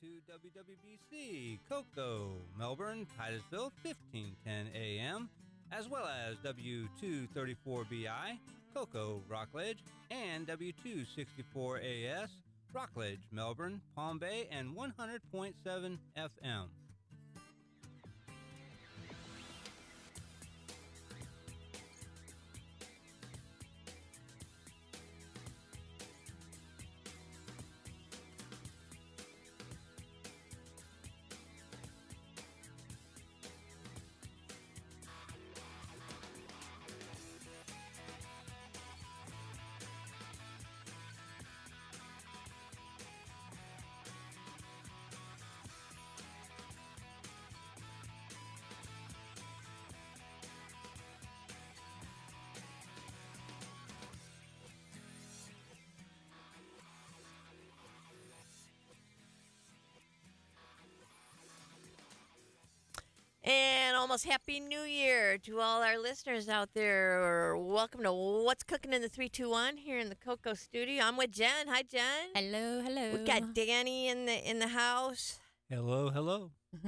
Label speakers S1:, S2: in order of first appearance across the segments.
S1: to WWBC, Cocoa, Melbourne, Titusville, 1510 AM, as well as W234BI, Cocoa, Rockledge, and W264AS, Rockledge, Melbourne, Palm Bay, and 100.7 FM.
S2: And almost Happy New Year to all our listeners out there. Welcome to What's Cooking in the 321 here in the Cocoa Studio. I'm with Jen. Hi, Jen.
S3: Hello, hello.
S2: We've got Danny in the house.
S1: Hello, hello.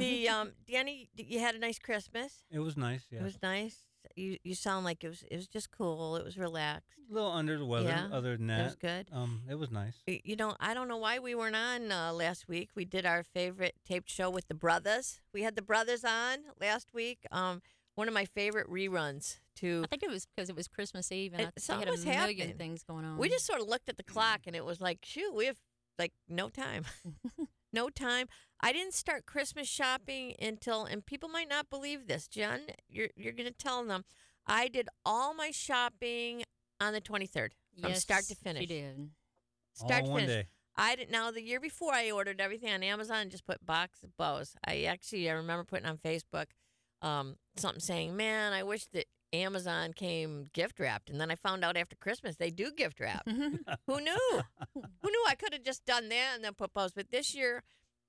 S2: Danny, you had a nice Christmas.
S1: It was nice, yeah.
S2: It was nice. You sound like it was just cool. It was relaxed.
S1: A little under the weather,
S2: Yeah,
S1: other than that.
S2: It was good.
S1: It was nice.
S2: I don't know why we weren't on last week. We did our favorite taped show with the brothers. We had the brothers on last week. One of my favorite reruns, too.
S3: I think it was because it was Christmas Eve and they
S2: something
S3: had
S2: was
S3: a million
S2: happening.
S3: things going on.
S2: We just sort of looked at the clock and it was like, shoot, we have like no time. No time. I didn't start Christmas shopping until, and people might not believe this, Jen, you're going to tell them, I did all my shopping on the 23rd from start to finish.
S3: You did.
S2: Start
S1: All
S2: to
S1: one
S2: finish.
S1: day.
S2: I didn't. Now the year before, I ordered everything on Amazon and just put box of bows. I remember putting on Facebook something saying, "Man, I wish that Amazon came gift wrapped." And then I found out after Christmas they do gift wrap. Who knew? Who knew? I could have just done that and then put bows. But this year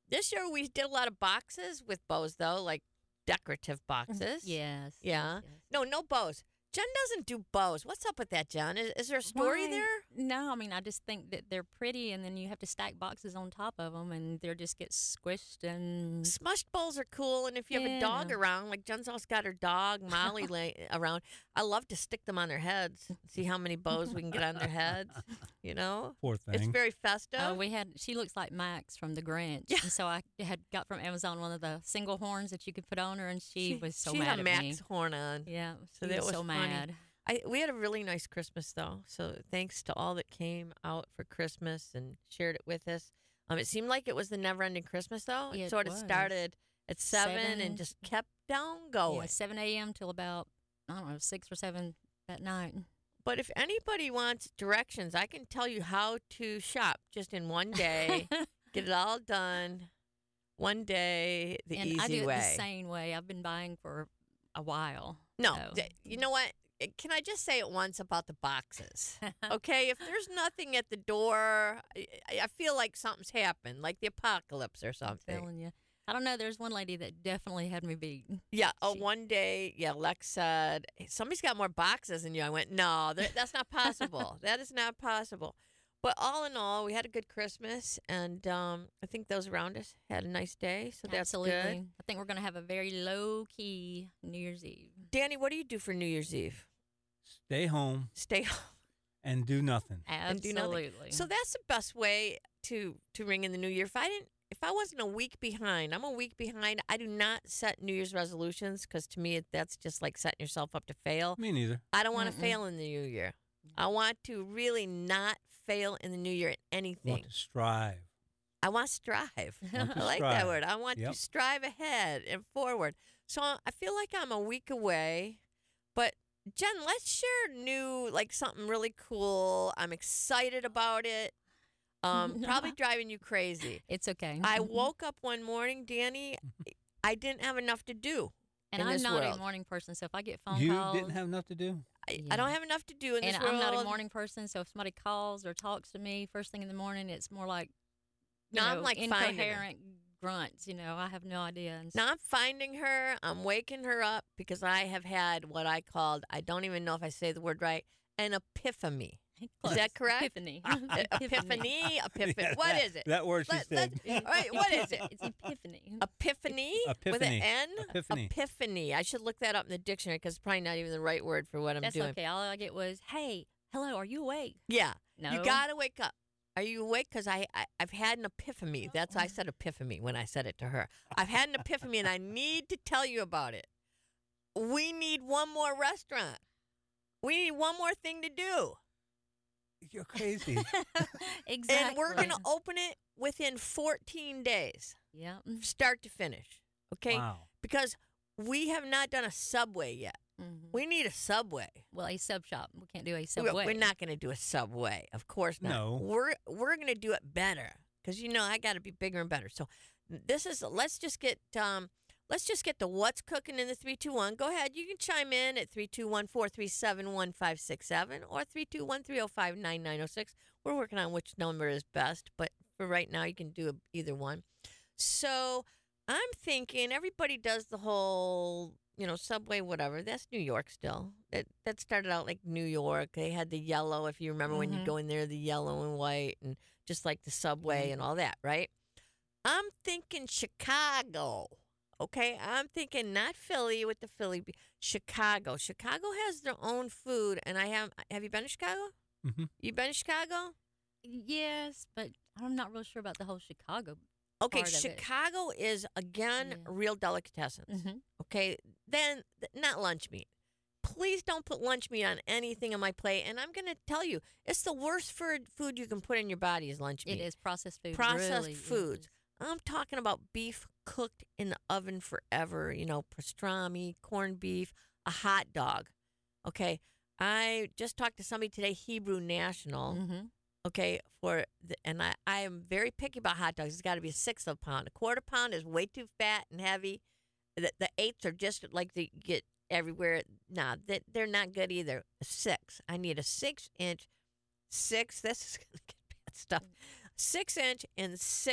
S2: we did a lot of boxes with bows though, like decorative boxes.
S3: Yes.
S2: Yeah.
S3: Yes.
S2: No bows. Jen doesn't do bows. What's up with that, Jen? Is there a story
S3: Why?
S2: there?
S3: No, I mean, I just think that they're pretty, and then you have to stack boxes on top of them, and they just get squished and.
S2: Smushed bowls are cool, and if you have a dog
S3: Yeah.
S2: around, like Jen's also got her dog Molly around, I love to stick them on their heads, see how many bows we can get on their heads. You know,
S1: Poor thing.
S2: it's very festive.
S3: She looks like Max from The Grinch.
S2: Yeah.
S3: And so I had got from Amazon one of the single horns that you could put on her, and she was so
S2: she
S3: mad
S2: had a
S3: at
S2: Max
S3: me.
S2: horn on.
S3: Yeah,
S2: So
S3: she
S2: that
S3: was
S2: was
S3: so
S2: funny.
S3: mad.
S2: We had a really nice Christmas though. So thanks to all that came out for Christmas and shared it with us. It seemed like it was the never-ending Christmas though. It
S3: It
S2: sort of
S3: was.
S2: started at 7 and just kept down going.
S3: Yeah, 7 a.m. till about, I don't know, 6 or 7 that night.
S2: But if anybody wants directions, I can tell you how to shop just in one day, get it all done, one day, the
S3: and
S2: easy
S3: I do
S2: way.
S3: it the same way. I've been buying for a while.
S2: No,
S3: so.
S2: you know what? Can I just say it once about the boxes? Okay, if there's nothing at the door, I feel like something's happened, like the apocalypse or
S3: I'm
S2: something.
S3: telling you. I don't know. There's one lady that definitely had me beat.
S2: Yeah. Oh,
S3: She-
S2: one day, Lex said, "Hey, somebody's got more boxes than you." I went, "No, that's not possible. That is not possible." But all in all, we had a good Christmas, and I think those around us had a nice day, so that's
S3: Absolutely.
S2: good.
S3: I think we're going to have a very low key New Year's Eve.
S2: Danny, what do you do for New Year's Eve?
S1: Stay home
S2: Stay home.
S1: and do nothing.
S2: And do nothing.
S3: Absolutely.
S2: So that's the best way to ring in the new year. If I wasn't a week behind, I'm a week behind. I do not set New Year's resolutions because to me that's just like setting yourself up to fail.
S1: Me neither.
S2: I don't want to
S3: Mm-mm.
S2: fail in the new year. I want to really not fail in the new year at
S1: You
S2: anything.
S1: want to strive.
S2: I want to strive.
S1: Want to
S2: I like
S1: strive.
S2: that word. I want to
S1: Yep.
S2: strive ahead and forward. So I feel like I'm a week away. But Jen, let's share something really cool. I'm excited about it. Probably driving you crazy.
S3: It's okay.
S2: I woke up one morning, Danny. I didn't have enough to do.
S3: and
S2: in
S3: I'm
S2: this
S3: not
S2: world.
S3: a morning person, so if I get phone
S1: You
S3: calls.
S1: didn't have enough to do?
S2: I don't have enough to do in this
S3: and
S2: world.
S3: I'm not a morning person, so if somebody calls or talks to me first thing in the morning, it's more like,
S2: No, I'm like finding her.
S3: incoherent grunts. I have no idea. And
S2: Now I'm finding her. I'm waking her up because I have had what I called, I don't even know if I say the word right, an epiphany. Is that correct?
S3: Epiphany.
S2: Epiphany.
S1: Yeah,
S2: What is it?
S1: That word she said.
S2: All right, what is it?
S3: It's epiphany.
S2: Epiphany with an
S1: Epiphany.
S2: N?
S1: Epiphany.
S2: Epiphany. I should look that up in the dictionary because it's probably not even the right word for what I'm
S3: That's
S2: doing.
S3: okay. All I get was, "Hey, hello, are you awake?"
S2: Yeah.
S3: No.
S2: You got to wake up. Are you awake? Because I've had an epiphany. That's why I said epiphany when I said it to her. I've had an epiphany and I need to tell you about it. We need one more restaurant. We need one more thing to do.
S1: You're crazy.
S3: Exactly.
S2: And we're going to open it within 14 days,
S3: Yeah.
S2: start to finish. Okay?
S1: Wow.
S2: Because we have not done a Subway yet.
S3: Mm-hmm.
S2: We need a Subway.
S3: Well, a sub shop. We can't do a Subway.
S2: We're not going to do a Subway. Of course not.
S1: No.
S2: We're going to do it better because I got to be bigger and better. So let's just get the what's cooking in the 321. Go ahead. You can chime in at 321-437-1567 or 321-305-9906. We're working on which number is best, but for right now you can do either one. So I'm thinking everybody does the whole Subway, whatever. That's New York still. That started out like New York. They had the yellow, if you remember when you go in there, the yellow and white, and just like the Subway and all that, right? I'm thinking Chicago. Okay, I'm thinking not Philly with the Philly. Chicago. Chicago has their own food, and have you been to Chicago?
S1: Mm-hmm.
S2: You been to Chicago?
S3: Yes, but I'm not real sure about the whole Chicago.
S2: Okay,
S3: part of it.
S2: Chicago is, again,
S3: Yeah.
S2: real delicatessens.
S3: Mm-hmm.
S2: Okay, then not lunch meat. Please don't put lunch meat on anything on my plate. And I'm going to tell you, it's the worst food you can put in your body is lunch meat.
S3: It is processed food.
S2: Processed
S3: really
S2: foods.
S3: is.
S2: I'm talking about beef cooked in the oven forever, pastrami, corned beef, a hot dog. Okay, I just talked to somebody today, Hebrew National.
S3: Mm-hmm.
S2: Okay, and I am very picky about hot dogs. It's got to be a sixth of a pound. A quarter pound is way too fat and heavy. The eighths are just like they get everywhere. Nah, they're not good either. A six. I need a 6-inch. This is gonna get bad stuff. 6-inch and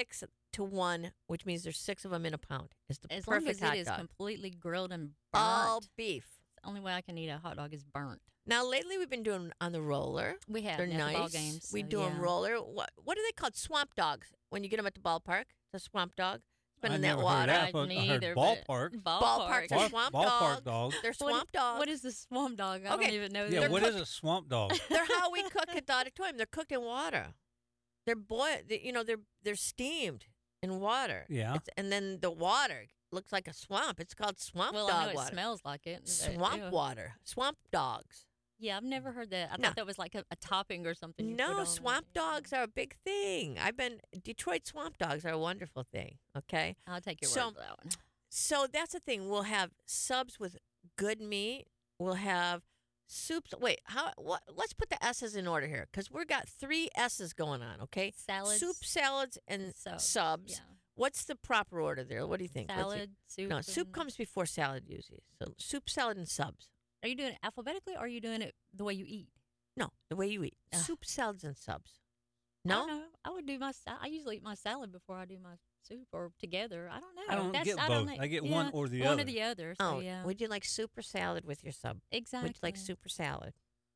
S2: 6-to-1, which means there's 6 of them in a pound. Is the
S3: As long
S2: perfect
S3: as
S2: hot
S3: it is
S2: dog.
S3: completely grilled and burnt.
S2: All beef.
S3: The only way I can eat a hot dog is burnt.
S2: Now lately we've been doing on the roller.
S3: We have
S2: They're
S3: at
S2: nice.
S3: the ball games.
S2: We
S3: so
S2: do them
S3: yeah.
S2: roller. What are they called? Swamp dogs. When you get them at the ballpark, the swamp dog. It's been
S1: I
S2: in that
S1: never heard
S2: water.
S1: that, but
S3: Me
S1: I heard
S3: either, but-
S1: ballpark.
S2: Ballparks are
S1: Ball-
S2: swamp
S1: ballpark
S2: dogs.
S1: dogs.
S2: They're
S3: What-
S2: swamp dogs.
S3: What is the swamp dog? I
S2: Okay.
S3: don't even know.
S1: Yeah,
S3: that.
S1: what is a swamp dog?
S2: They're how we cook at the auditorium. They're cooked in water. They're boiled. They're steamed in water.
S1: Yeah.
S2: And then the water looks like a swamp. It's called swamp
S3: Well,
S2: dog
S3: I know it
S2: water.
S3: smells like it. but,
S2: Swamp
S3: yeah.
S2: water. Swamp dogs.
S3: Yeah, I've never heard that. I
S2: No.
S3: thought that was like a topping or something. you put
S2: No,
S3: on
S2: swamp
S3: it.
S2: dogs are a big thing. Detroit swamp dogs are a wonderful thing. Okay.
S3: I'll take your
S2: So-
S3: word for that one.
S2: So that's the thing. We'll have subs with good meat. We'll have soups. Wait, let's put the S's in order here because we've got 3 S's going on, okay?
S3: Salads.
S2: Soup, salads, and subs.
S3: Yeah.
S2: What's the proper order there? What do you think? What's
S3: Salad, soup.
S2: No, soup
S3: and-
S2: comes before salad usually. So soup, salad, and subs.
S3: Are you doing it alphabetically or are you doing it the way you eat?
S2: No, the way you eat.
S3: Ugh.
S2: Soup, salads, and subs.
S3: I
S2: No?
S3: don't know. I would do I usually eat my salad before I do my soup or together. I don't know.
S1: I don't get
S3: I
S1: both.
S3: know.
S1: I get
S3: Yeah,
S1: one or the
S3: One
S1: other.
S3: or the other. So
S2: Oh,
S3: yeah.
S2: would you like soup or salad with your sub?
S3: Exactly.
S2: Would you like soup or salad?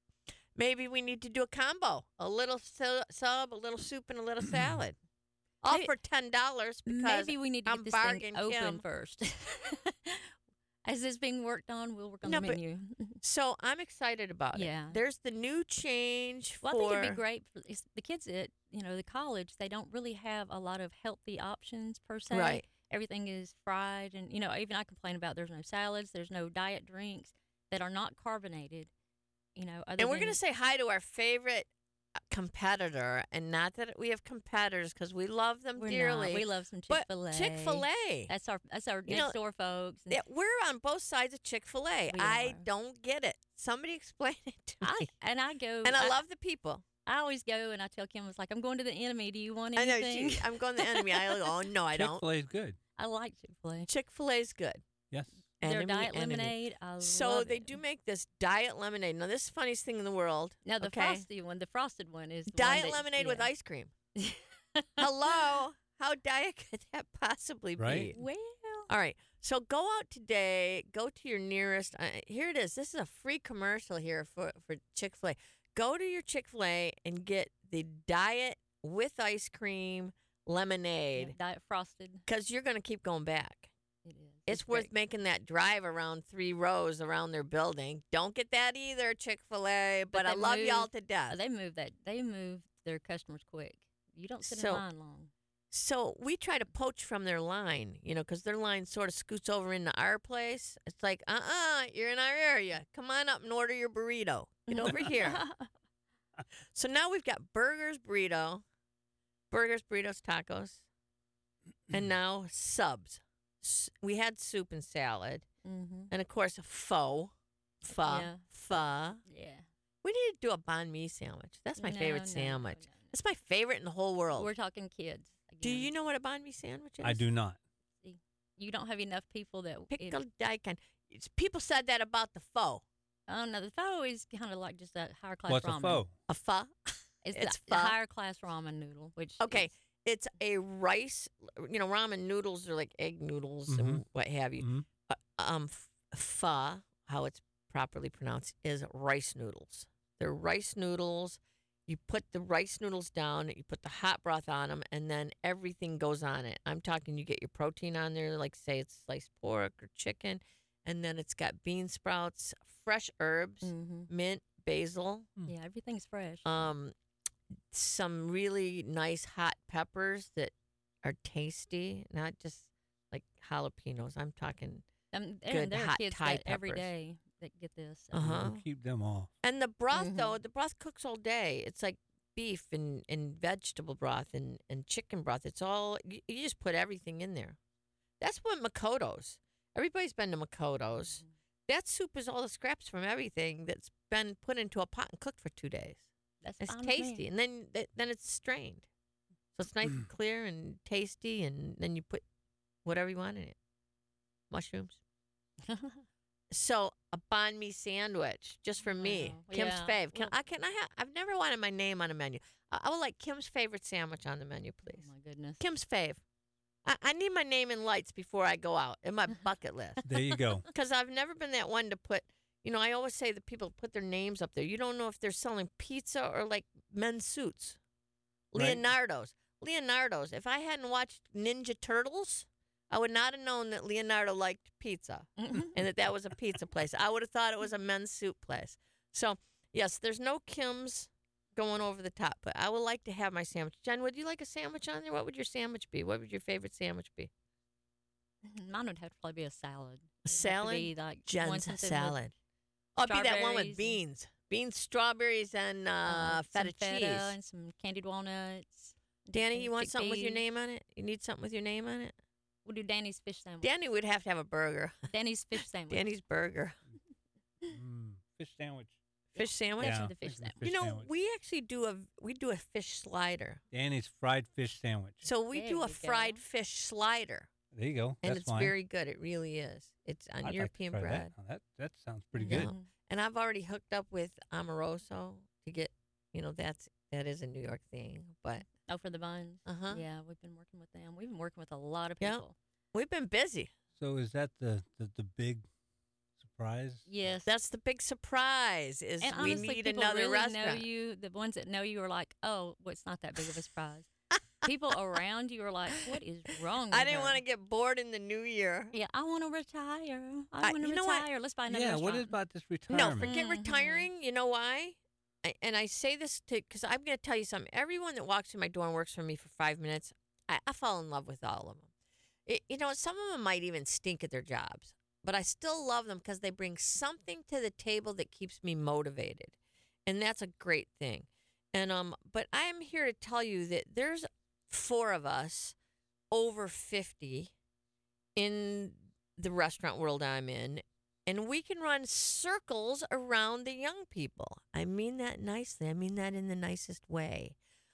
S2: Maybe we need to do a combo. A little sub, a little soup, and a little salad. All
S3: Maybe-
S2: for $10 because
S3: Maybe we need to
S2: I'm
S3: get this thing
S2: bargain
S3: open
S2: Kim.
S3: first. As it's being worked on, we'll work on
S2: No,
S3: the
S2: but
S3: menu.
S2: So I'm excited about
S3: Yeah.
S2: it. There's the new change
S3: Well,
S2: for
S3: I think it'd be great for the kids at the college. They don't really have a lot of healthy options per se.
S2: Right.
S3: Everything is fried, and even I complain about there's no salads, there's no diet drinks that are not carbonated. Other
S2: And we're
S3: than-
S2: going to say hi to our favorite competitor, and not that we have competitors because we love them
S3: we're
S2: dearly.
S3: not. We love some
S2: but
S3: Chick-fil-A.
S2: Chick-fil-A.
S3: That's our
S2: You
S3: next
S2: know,
S3: door folks. And
S2: Yeah, we're on both sides of Chick-fil-A.
S3: We
S2: I
S3: are.
S2: don't get it. Somebody explain it to me.
S3: I go
S2: And I love the people.
S3: I always go and I tell Kim, it's like, I'm going to the enemy. Do you want
S2: I know.
S3: anything?
S2: I'm going to the enemy. I go, oh, no, I don't.
S1: Chick-fil-A is good.
S3: I like Chick-fil-A.
S2: Chick-fil-A is good.
S1: Yes.
S3: Their
S2: Enemy,
S3: diet
S2: enemy.
S3: lemonade, I
S2: So
S3: love
S2: they
S3: it.
S2: do make this diet lemonade. Now, this is the funniest thing in the world.
S3: Now the
S2: okay?
S3: the frosted one is the
S2: Diet
S3: one that,
S2: lemonade with
S3: yeah.
S2: ice cream. Hello. How diet could that possibly
S1: Right.
S2: be?
S3: Well,
S2: All right. So go out today. Go to your nearest. Here it is. This is a free commercial here for Chick-fil-A. go to your Chick-fil-A and get the diet with ice cream lemonade
S3: Diet frosted.
S2: because you're going to keep going back.
S3: It is.
S2: It's worth
S3: great.
S2: making that drive around 3 rows around their building. Don't get that either, Chick-fil-A, but I
S3: they
S2: love y'all
S3: move-
S2: to death.
S3: They move that. They move their customers quick. You don't sit
S2: So-
S3: in line long.
S2: So we try to poach from their line, because their line sort of scoots over into our place. It's like, you're in our area. Come on up and order your burrito. Get over here. So now we've got burgers, burritos, tacos, and now subs. We had soup and salad,
S3: Mm-hmm.
S2: and of course, pho.
S3: Yeah.
S2: We need to do a banh mi sandwich. That's my favorite sandwich.
S3: No.
S2: That's my favorite in the whole world.
S3: We're talking kids.
S2: Do
S3: again.
S2: you know what a banh mi sandwich is?
S1: I do not.
S3: You don't have enough people that
S2: Pickled daikon. People said that about the pho.
S3: Oh no, the pho is kind of like just a higher class
S1: What's
S3: ramen.
S1: a pho?
S2: A pho?
S3: It's
S2: It's
S3: the
S2: pho.
S3: higher class ramen noodle, which
S2: Okay.
S3: is-
S2: It's a rice, ramen noodles are like egg noodles and what have you.
S1: Mhm.
S2: Pho, how it's properly pronounced, is rice noodles. They're rice noodles. You put the rice noodles down, you put the hot broth on them, and then everything goes on it. I'm talking you get your protein on there, like say it's sliced pork or chicken, and then it's got bean sprouts, fresh herbs,
S3: Mhm.
S2: mint, basil,
S3: yeah, everything's fresh.
S2: some really nice hot peppers that are tasty, not just like jalapenos. I'm talking, good
S3: there are
S2: hot
S3: kids
S2: Thai
S3: that every
S2: peppers.
S3: day that get this. so-
S2: Uh-huh.
S1: We'll keep them off.
S2: and the broth though,
S3: Mhm.
S2: the broth cooks all day. It's like beef and vegetable broth and chicken broth. It's all you just put everything in there. That's what Makoto's. Everybody's been to Makoto's.
S3: Mhm.
S2: That soup is all the scraps from everything that's been put into a pot and cooked for 2 days.
S3: That's
S2: It's
S3: fine with me.
S2: tasty, and then it's strained, so it's nice and clear and tasty. And then you put whatever you want in it, mushrooms. So a banh mi sandwich just for me,
S3: Wow.
S2: Kim's
S3: Yeah.
S2: fave. Can
S3: Well-
S2: I have? I've never wanted my name on a menu. I would like Kim's favorite sandwich on the menu, please.
S3: Oh my goodness.
S2: Kim's fave. I need my name in lights before I go out in my bucket list.
S1: There you go.
S2: Because I've never been that one to put, I always say that people put their names up there. You don't know if they're selling pizza or like men's suits.
S1: Right.
S2: Leonardo's. If I hadn't watched Ninja Turtles, I would not have known that Leonardo liked pizza and that was a pizza place. I would have thought it was a men's suit place. So, yes, there's no Kim's going over the top, but I would like to have my sandwich. Jen, would you like a sandwich on there? What would your sandwich be? What would your favorite sandwich be?
S3: Mine would have to probably be a salad.
S2: A salad?
S3: Be like
S2: Jen's
S3: one something with,
S2: salad. Oh, it'd be that one with
S3: strawberries and-
S2: beans, strawberries, and
S3: some
S2: feta cheese.
S3: and some candied walnuts.
S2: Danny,
S3: some
S2: you want something with your
S3: chickpeas.
S2: name on it? You need something with your name on it?
S3: We'll do Danny's fish sandwich.
S2: Danny would have to have a burger.
S3: Danny's fish sandwich.
S2: Danny's burger.
S1: Fish sandwich.
S2: Fish sandwich?
S3: Yeah.
S1: Yeah,
S3: the fish
S1: I think
S3: sandwich.
S1: fish sandwich.
S2: We actually do a fish slider.
S1: Danny's fried fish sandwich.
S2: So we
S3: There
S2: do a
S3: you
S2: fried
S3: go.
S2: fish slider.
S1: There you go.
S2: And
S1: That's
S2: it's
S1: fine.
S2: very good. It really is. It's on
S1: I'd like to
S2: European
S1: try
S2: bread.
S1: That sounds pretty
S2: Yeah.
S1: good.
S3: Mhm.
S2: And I've already hooked up with Amoroso to get, that is a New York thing. But
S3: Oh, for the buns.
S2: Uh-huh.
S3: Yeah, we've been working with them. We've been working with a lot of
S2: Yeah.
S3: people.
S2: we've been busy.
S1: So is that the big surprise?
S3: Yes.
S2: That's the big surprise is
S3: and
S2: we
S3: honestly,
S2: need
S3: people
S2: another
S3: really
S2: restaurant.
S3: know you. The ones that know you are like, oh, well, it's not that big of a surprise. People around you are like, what is wrong?
S2: I
S3: with
S2: didn't
S3: her?
S2: want to get bored in the new year.
S3: Yeah, I want to retire. I want to
S2: you know what?
S3: retire. Let's buy another
S1: Yeah. What is
S3: restaurant.
S1: about this
S2: No,
S1: retirement?
S2: forget
S3: Mhm.
S2: retiring. You know why? And I say this because I'm going to tell you something. Everyone that walks through my door and works for me for 5 minutes, I fall in love with all of them. Some of them might even stink at their jobs, but I still love them because they bring something to the table that keeps me motivated, and that's a great thing. And but I'm here to tell you that there's 4 of us over 50 in the restaurant world I'm in. And we can run circles around the young people. I mean that nicely. I mean that in the nicest way.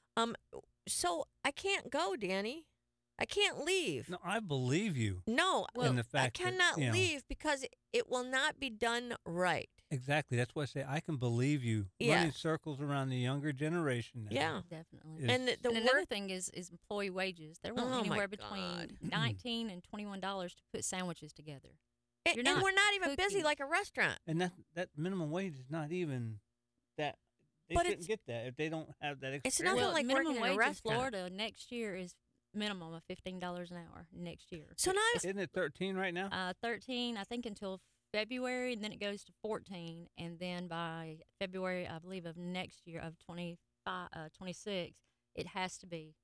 S2: So I can't go, Danny. I can't leave.
S1: No, I believe you.
S2: No,
S1: And the
S2: I
S1: fact that,
S2: cannot
S1: you know-
S2: leave because it will not be done right.
S1: Exactly. That's why I say I can believe you
S2: Yeah.
S1: running circles around the younger generation. Now.
S2: Yeah.
S3: Definitely.
S1: Is-
S2: And the
S3: and another
S2: work.
S3: thing is employee wages. They're wanting
S2: Oh, my
S3: anywhere
S2: God.
S3: between $19 and $21 to put sandwiches together.
S2: And,
S3: you're
S2: and
S3: not
S2: we're not even busy
S3: cooking.
S2: like a restaurant.
S1: And that minimum wage is not even that. They
S2: But
S1: shouldn't
S2: it's-
S1: get that if they don't have that
S2: It's
S1: experience.
S2: nothing
S3: Well,
S2: like
S3: minimum
S2: working in a
S3: wage in
S2: restaurant.
S3: Florida next year is minimum of $15 an hour next year.
S2: So now
S1: Isn't it 13 right now?
S3: 13, I think, until February, and then it goes to 14, and then by February, I believe, of next year of 26, it has to be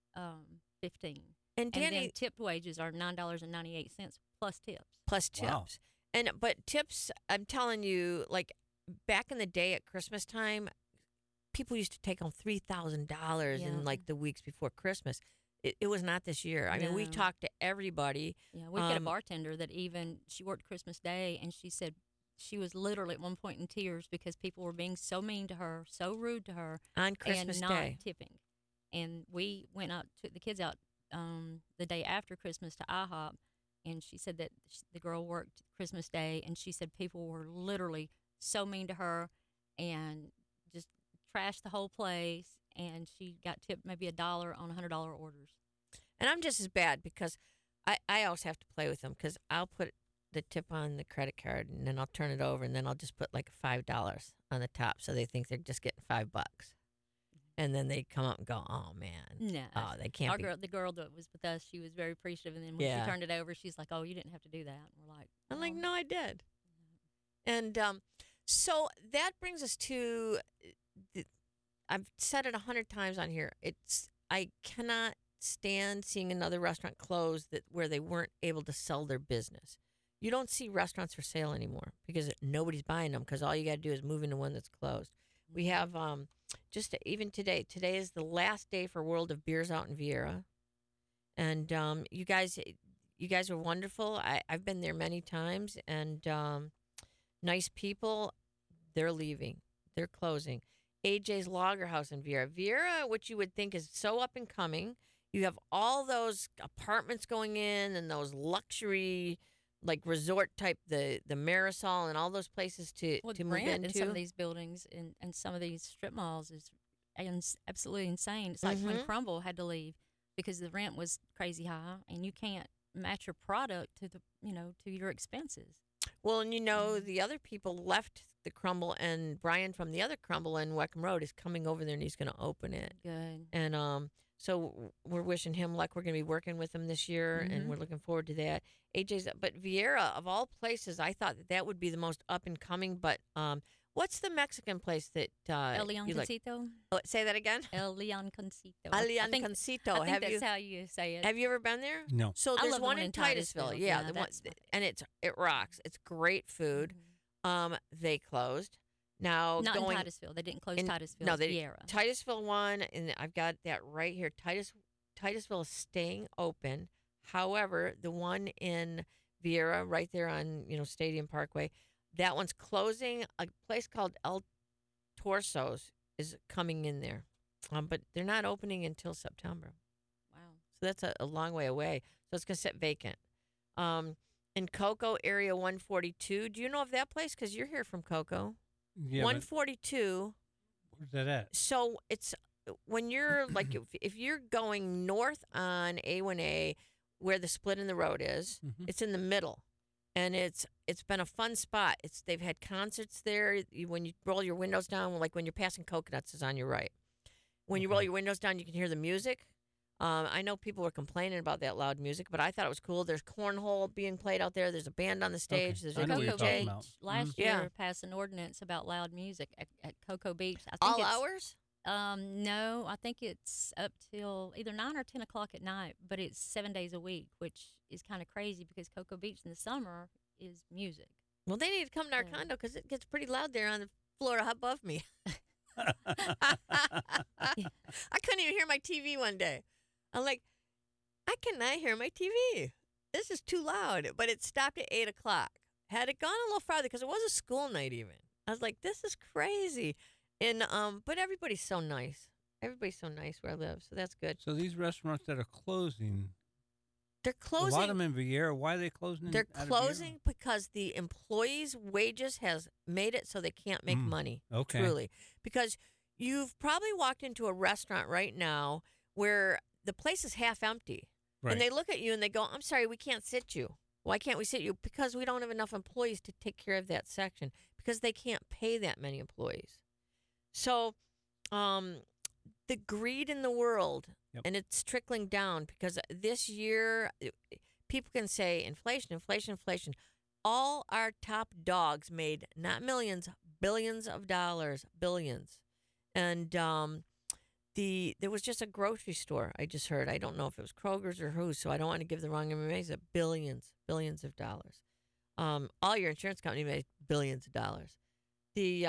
S3: 15.
S2: and
S3: And
S2: Danny
S3: then tipped wages are $9.98 plus tips.
S2: plus tips.
S1: Wow.
S2: But tips, I'm telling you, like back in the day at Christmas time, people used to take home $3,000
S3: Yeah.
S2: in like the weeks before Christmas. It was not this year. I mean, we
S3: No.
S2: talked to everybody.
S3: Yeah, we've got a
S2: Um,
S3: bartender that even she worked Christmas Day, and she said she was literally at one point in tears because people were being so mean to her, so rude to her,
S2: On Christmas
S3: and not
S2: Day.
S3: tipping. And we went out, took the kids out the day after Christmas to IHOP, and she said that the girl worked Christmas Day, and she said people were literally so mean to her and just trashed the whole place. And she got tipped maybe $1 on $100 orders.
S2: And I'm just as bad because I always have to play with them because I'll put the tip on the credit card and then I'll turn it over and then I'll just put like $5 on the top so they think they're just getting $5. And then they come up and go, oh man,
S3: No,
S2: oh they can't be.
S3: the girl that was with us, she was very appreciative, and then when
S2: Yeah.
S3: she turned it over, she's like, "Oh, you didn't have to do that." And we're like,
S2: I'm like,
S3: "Oh."
S2: no, I did. And so that brings us to, I've said it 100 times on here. I cannot stand seeing another restaurant close where they weren't able to sell their business. You don't see restaurants for sale anymore because nobody's buying them because all you got to do is move into one that's closed. We have just even today. Today is the last day for World of Beers out in Vieira, and you guys are wonderful. I've been there many times, and nice people. They're leaving. They're closing. AJ's Lager House in Vieira. Vieira, which you would think is so up and coming. You have all those apartments going in and those luxury, like resort type, the Marisol and all those places to
S3: Well, the
S2: move
S3: rent
S2: into.
S3: in some of these buildings and some of these strip malls is absolutely insane. It's like when
S2: Mhm.
S3: Crumble had to leave because the rent was crazy high, and you can't match your product to to your expenses.
S2: Well, and
S3: Mhm.
S2: the other people left the Crumble, and Brian from the other Crumble in Weckham Road is coming over there and he's going to open it.
S3: Good.
S2: And so we're wishing him luck. We're going to be working with him this year, and
S3: Mhm.
S2: we're looking forward to that. But Vieira, of all places, I thought that would be the most up and coming. But what's the Mexican place that
S3: El Leon
S2: you like?
S3: Concito.
S2: Oh, say that again.
S3: El Leon Concito.
S2: Alian
S3: I
S2: Concito.
S3: think
S2: Have
S3: that's
S2: you
S3: how you say it.
S2: have you ever been there?
S1: No.
S2: So
S3: I
S2: there's
S3: love the
S2: one
S3: one
S2: in
S3: in
S2: Titusville.
S3: Titusville.
S2: Yeah,
S3: Yeah,
S2: the one,
S3: that's my
S2: and it rocks. It's great food.
S3: Mhm.
S2: They closed. Now
S3: Not
S2: going
S3: in Titusville. They didn't close
S2: in-
S3: Titusville.
S2: no,
S3: it's
S2: they-
S3: Vieira.
S2: Titusville one, and I've got that right here. Titusville is staying open. However, the one in Vieira, right there on Stadium Parkway, that one's closing. A place called El Torsos is coming in there, but they're not opening until September.
S3: Wow.
S2: So that's a long way away. So it's gonna sit vacant. In Cocoa Area 142, do you know of that place? Because you're here from Cocoa.
S1: Yeah, but
S2: 142.
S1: where's that at?
S2: So it's when you're like if you're going north on A1A, where the split in the road is,
S1: Mhm.
S2: it's in the middle, and it's been a fun spot. They've had concerts there. When you roll your windows down, like when you're passing Coconuts, is on your right. When you roll
S1: Okay.
S2: your windows down, you can hear the music. I know people were complaining about that loud music, but I thought it was cool. There's cornhole being played out there. There's a band on the stage.
S1: Okay.
S2: There's
S1: I
S2: a
S1: know what you're
S3: Cocoa
S1: talking
S2: DJ.
S1: about.
S3: Beach last
S2: Yeah.
S3: year passed an ordinance about loud music at Cocoa Beach. I think
S2: All
S3: it's,
S2: hours?
S3: No, I think it's up till either 9 or 10 o'clock at night, but it's 7 days a week, which is kind of crazy because Cocoa Beach in the summer is music.
S2: Well, they need to come to our
S3: Yeah.
S2: condo because it gets pretty loud there on the floor above me. I couldn't even hear my TV one day. I'm like, I cannot hear my TV. This is too loud. But it stopped at 8 o'clock. Had it gone a little farther, because it was a school night even, I was like, this is crazy. And but everybody's so nice. Everybody's so nice where I live, so that's good.
S1: So these restaurants that are closing,
S2: They're
S1: a lot of
S2: closing.
S1: them in Vieira, why are they closing?
S2: They're
S1: out of Vieira?
S2: closing because the employees' wages has made it so they can't make money.
S1: Okay.
S2: Truly. Because you've probably walked into a restaurant right now where the place is half empty.
S1: Right.
S2: And they look at you and they go, I'm sorry, we can't sit you. Why can't we sit you? Because we don't have enough employees to take care of that section because they can't pay that many employees. So, um, the greed in the world,
S1: Yep.
S2: and it's trickling down because this year, people can say inflation, inflation, inflation. All our top dogs made not millions, billions of dollars, billions. And there was just a grocery store I just heard. I don't know if it was Kroger's or who, so I don't want to give the wrong information. Billions, billions of dollars. All your insurance company made billions of dollars. The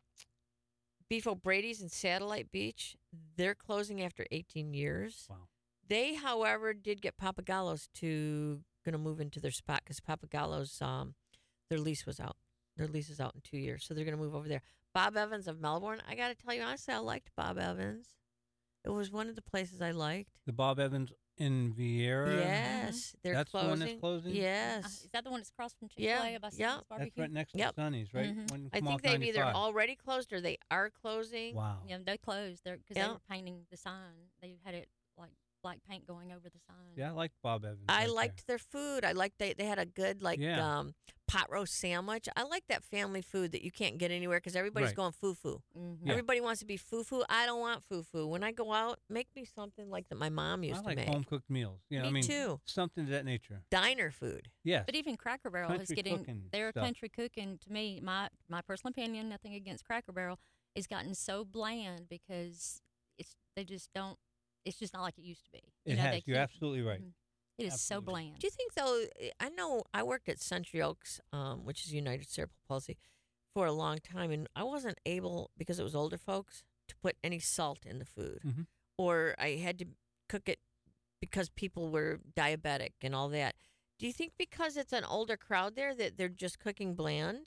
S2: Beef O'Brady's in Satellite Beach, they're closing after 18 years.
S1: Wow.
S2: They, however, did get Papagallo's to going to move into their spot because Papagallo's their lease was out. Their lease is out in 2 years, so they're going to move over there. Bob Evans of Melbourne. I got to tell you honestly, I liked Bob Evans. It was one of the places I liked.
S1: The Bob Evans in Vieira.
S2: Yes, they're
S1: That's the
S2: closing.
S1: one that's closing?
S2: Yes.
S3: Is that the one that's across from
S2: Yeah,
S3: Chick-fil-A by
S2: yeah.
S3: Sonny's Barbecue?
S1: That's right next
S2: Yep.
S1: to Sonny's, right?
S3: Mhm.
S1: When you
S2: I
S1: come
S2: think
S1: off
S2: they've either
S1: 95.
S2: already closed or they are closing.
S1: Wow.
S3: Yeah, they closed there because
S2: Yeah.
S3: they were painting the sign. They had it like black paint going over the sign.
S1: Yeah, I liked Bob Evans.
S2: I
S1: right
S2: liked their food. I liked they had a good
S1: Yeah.
S2: pot roast sandwich. I like that family food that you can't get anywhere because everybody's
S1: Right.
S2: going foo-foo.
S3: Mm-hmm.
S1: Yeah.
S2: Everybody wants to be foo-foo. I don't want foo-foo. When I go out, make me something like that my mom
S1: there.
S2: used
S1: I like
S2: to make.
S1: home cooked meals. Yeah,
S2: Me
S1: I mean,
S2: too.
S1: something to that nature.
S2: Diner food.
S1: Yes.
S3: But even Cracker Barrel is
S1: Country
S3: getting
S1: cooking
S3: their
S1: stuff.
S3: country cooking. To me, my personal opinion, nothing against Cracker Barrel, is gotten so bland because they just don't. It's just not like it used to be.
S1: It
S3: know,
S1: has.
S3: they
S1: You're
S3: keep-
S1: absolutely right.
S3: Mhm. It is so
S1: Absolutely.
S3: bland.
S2: Do you think though? I know I worked at Century Oaks, which is United Cerebral Palsy, for a long time, and I wasn't able because it was older folks to put any salt in the food,
S1: Mhm.
S2: or I had to cook it because people were diabetic and all that. Do you think because it's an older crowd there that they're just cooking bland,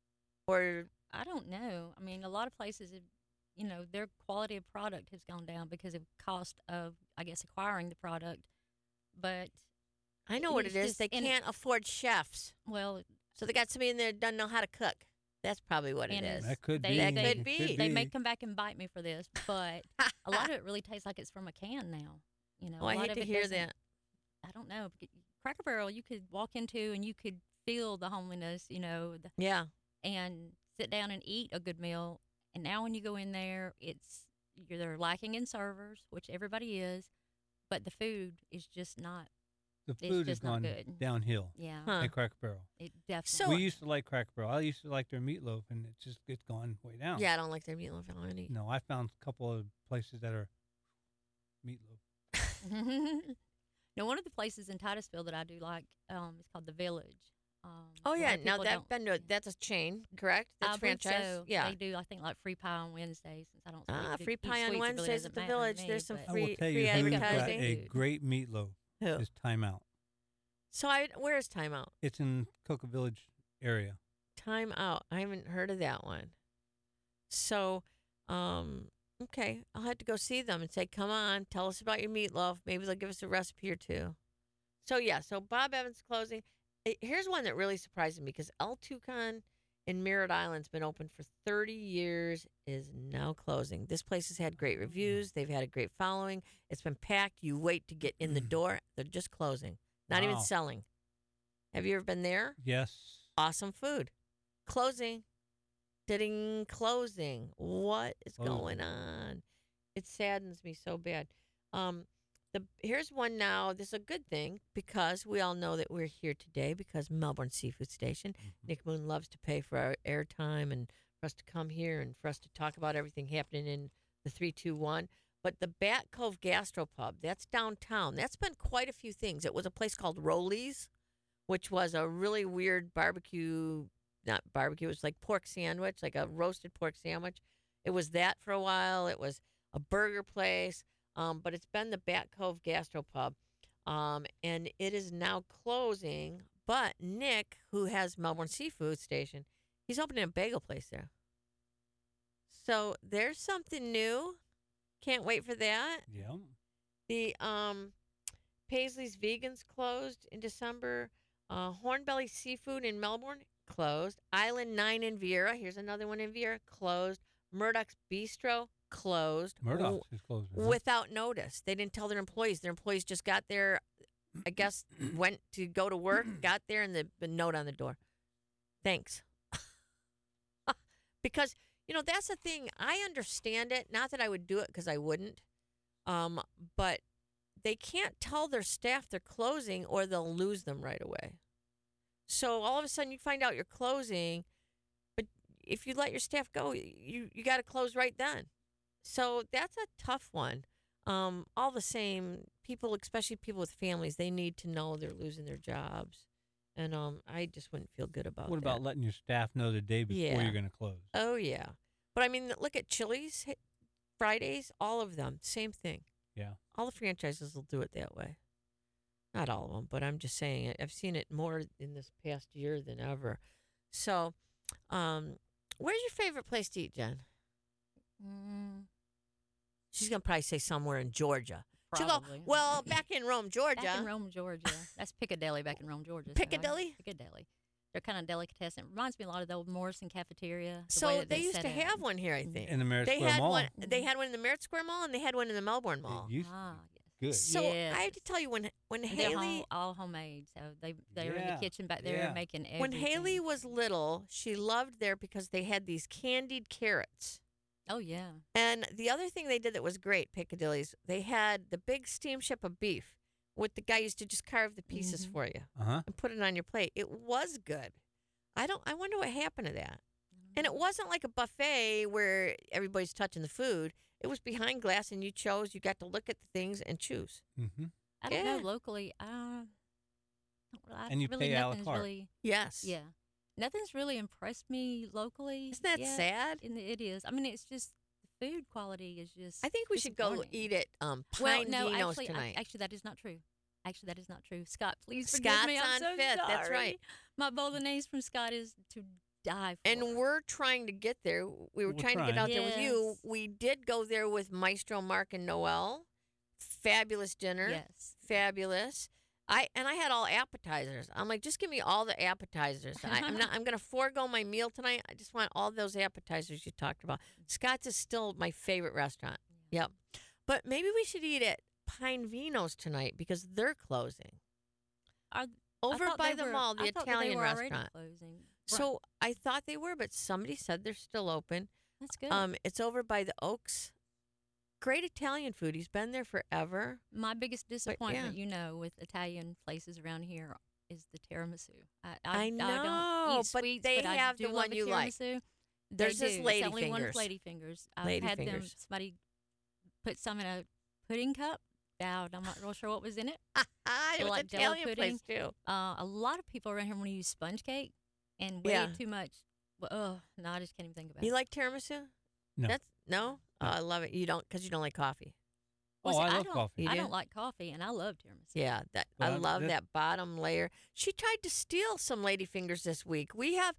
S2: or
S3: I don't know. I mean, a lot of places, their quality of product has gone down because of cost of, I guess, acquiring the product. But
S2: I know what
S3: it's
S2: it is.
S3: just-
S2: They
S3: and it-
S2: can't afford chefs,
S3: well,
S2: so they got somebody in there that doesn't know how to cook. That's probably what it
S3: And
S2: is.
S1: That could
S3: They-
S1: be.
S2: That
S3: they-
S2: could
S1: It
S2: be.
S3: they may come back and bite me for this, but a lot of it really tastes like it's from a can now.
S2: Oh,
S3: a
S2: I
S3: lot
S2: hate
S3: of
S2: to
S3: it
S2: hear
S3: doesn't-
S2: that.
S3: I don't know. Cracker Barrel, you could walk into and you could feel the homeliness,
S2: Yeah.
S3: and sit down and eat a good meal. And now when you go in there, they're lacking in servers, which everybody is, but the food is just not.
S1: The
S3: It's
S1: food has
S3: just not
S1: gone
S3: good.
S1: downhill
S3: Yeah,
S2: Huh.
S1: at Cracker Barrel.
S3: it definitely.
S2: So-
S1: We used to like Cracker Barrel. I used to like their meatloaf, and it's gone way down.
S2: Yeah, I don't like their meatloaf. I don't eat.
S1: No, I found a couple of places that are meatloaf.
S3: Now, one of the places in Titusville that I do like is called the Village.
S2: Oh
S3: a lot
S2: yeah,
S3: of
S2: now
S3: people don't-
S2: that's a chain, correct? That's
S3: I believe
S2: franchise.
S3: so.
S2: Yeah.
S3: They do. I think like free pie on Wednesdays. Since I don't.
S2: Free
S3: eat
S2: pie on
S3: sweets, it really
S2: Wednesdays
S3: doesn't
S2: at the
S3: matter to
S2: Village.
S3: me,
S2: There's some
S3: but-
S1: I
S2: free
S1: will tell
S2: free
S1: you who's got
S2: advertising.
S1: a
S3: Food.
S1: great meatloaf
S2: Who?
S1: is Time Out.
S2: So where is Time Out?
S1: It's in Cocoa Village area.
S2: Time Out. I haven't heard of that one. So, okay, I'll have to go see them and say, "Come on, tell us about your meatloaf. Maybe they'll give us a recipe or two." So yeah, so Bob Evans closing. Here's one that really surprised me because El Tucan in Merritt Island's been open for 30 years, is now closing. This place has had great reviews. They've had a great following. It's been packed. You wait to get in the door. They're just closing. Not even
S1: Wow.
S2: selling. Have you ever been there?
S1: Yes.
S2: Awesome food. Closing. Ding, closing. What is going
S1: Closing.
S2: on? It saddens me so bad. Here's one now. This is a good thing because we all know that we're here today because Melbourne Seafood Station. Nick Moon loves to pay for our airtime and for us to come here and for us to talk about everything happening in the 321. But the Bat Cove Gastropub, that's downtown. That's been quite a few things. It was a place called Rollies, which was a really weird barbecue, not barbecue, it was like pork sandwich, like a roasted pork sandwich. It was that for a while. It was a burger place, but it's been the Bat Cove Gastropub, and it is now closing. But Nick, who has Melbourne Seafood Station, he's opening a bagel place there. So there's something new. Can't wait for that.
S1: Yeah.
S2: The Paisley's Vegans closed in December. Hornbelly Seafood in Melbourne closed. Island 9 in Vieira. Here's another one in Vieira. Closed. Murdoch's Bistro closed.
S1: Murdoch's is closing. huh?
S2: Without notice. They didn't tell their employees. Their employees just got there, I guess, went to go to work, got there, and the note on the door. Thanks. Because That's the thing. I understand it. Not that I would do it because I wouldn't. But they can't tell their staff they're closing or they'll lose them right away. So all of a sudden you find out you're closing, but if you let your staff go, you got to close right then. So that's a tough one. All the same, people, especially people with families, they need to know they're losing their jobs. And I just wouldn't feel good about that.
S1: What about letting your staff know the day before
S2: Yeah.
S1: you're going to close?
S2: Oh, yeah. But I mean, look at Chili's, Fridays, all of them, same thing.
S1: Yeah.
S2: All the franchises will do it that way. Not all of them, but I'm just saying I've seen it more in this past year than ever. So, where's your favorite place to eat, Jen?
S3: Mm,
S2: She's going to probably say somewhere in Georgia. She'll go,
S3: probably.
S2: well, back in Rome, Georgia.
S3: Back in Rome, Georgia. That's Piccadilly back in Rome, Georgia.
S2: Piccadilly?
S3: Piccadilly. They're kind of delicatessen. It reminds me a lot of the old Morrison cafeteria. The way
S2: So
S3: that
S2: they used
S3: set
S2: to
S3: up.
S2: have one here, I think.
S1: In the Merritt
S2: They
S1: Square
S2: had
S1: Mall.
S2: one. They had one in the Merritt Square Mall, and they had one in the Melbourne Mall.
S1: It used
S3: Ah,
S1: to
S3: yes.
S1: be good.
S2: So I have to
S3: Yes.
S2: tell you, when
S3: And they're
S2: Haley
S3: all homemade, so they're in
S1: Yeah,
S3: the kitchen back there
S1: yeah.
S3: making everything.
S2: when Haley was little, she loved there because they had these candied carrots.
S3: Oh yeah.
S2: And the other thing they did that was great, Piccadilly's, they had the big steamship of beef. With the guy used to just carve the pieces
S3: Mhm.
S2: for you
S1: Uh-huh.
S2: and put it on your plate. It was good. I wonder what happened to that. And it wasn't like a buffet where everybody's touching the food. It was behind glass, and you got to look at the things and choose.
S1: Mm-hmm.
S3: I don't know
S2: Yeah.
S3: locally.
S1: And you
S3: really
S1: pay a la
S3: nothing's
S1: carte.
S3: really
S2: Yes.
S3: yeah. Nothing's really impressed me locally.
S2: Isn't that
S3: yet.
S2: sad?
S3: And it is. I mean, it's just the food quality is just.
S2: I think we should go
S3: disappointing.
S2: eat at
S3: Well,
S2: Pine
S3: no,
S2: Vino's
S3: actually,
S2: tonight.
S3: actually, that is not true. Actually, that is not true. Scott, please forgive
S2: Scott's
S3: me. I'm
S2: on
S3: so
S2: Fifth.
S3: sorry.
S2: That's right.
S3: My bolognese from Scott is to die for.
S2: And we're trying to get there. We were
S1: We're
S2: trying to get
S1: trying.
S2: out there with you.
S3: Yes.
S2: We did go there with Maestro Mark and Noel. Fabulous dinner.
S3: yes.
S2: Fabulous. I had all appetizers. I'm like, just give me all the appetizers. I'm gonna forego my meal tonight. I just want all those appetizers you talked about. Scott's is still my favorite restaurant. Yep. But maybe we should eat at Pine Vino's tonight because they're closing.
S3: I
S2: Over
S3: thought
S2: by
S3: they
S2: the
S3: were-
S2: mall, the
S3: I thought that they
S2: Italian
S3: were already
S2: restaurant.
S3: closing. Right.
S2: So I thought they were, but somebody said they're still open.
S3: That's good.
S2: It's over by the Oaks. Great Italian food. He's been there forever.
S3: My biggest disappointment, with Italian places around here is the tiramisu. I
S2: I
S3: don't
S2: know,
S3: eat
S2: but
S3: sweets,
S2: they
S3: but
S2: have
S3: I do
S2: the
S3: love
S2: one
S3: a
S2: you like.
S3: tiramisu.
S2: There's
S3: They
S2: this
S3: do.
S2: Lady
S3: It's only one
S2: Fingers.
S3: with Lady Fingers. I've
S2: Lady
S3: had
S2: Fingers.
S3: somebody put some in a pudding cup. I'm not real sure what was in it.
S2: It was
S3: Like Jell-O
S2: Italian place too.
S3: A lot of people around here want to use sponge cake and way
S2: Yeah.
S3: too much. Well, no, I just can't even think about
S2: You
S3: it.
S2: like tiramisu?
S1: No.
S2: That's no. Oh, I love it. You don't because you don't like coffee.
S1: Oh,
S3: See,
S1: I love
S3: don't,
S1: coffee.
S2: You
S3: I
S2: do?
S3: don't like coffee, and I love tiramisu.
S2: Yeah, that
S1: Well,
S2: I love
S1: that-
S2: that bottom layer. She tried to steal some Lady Fingers this week. We do have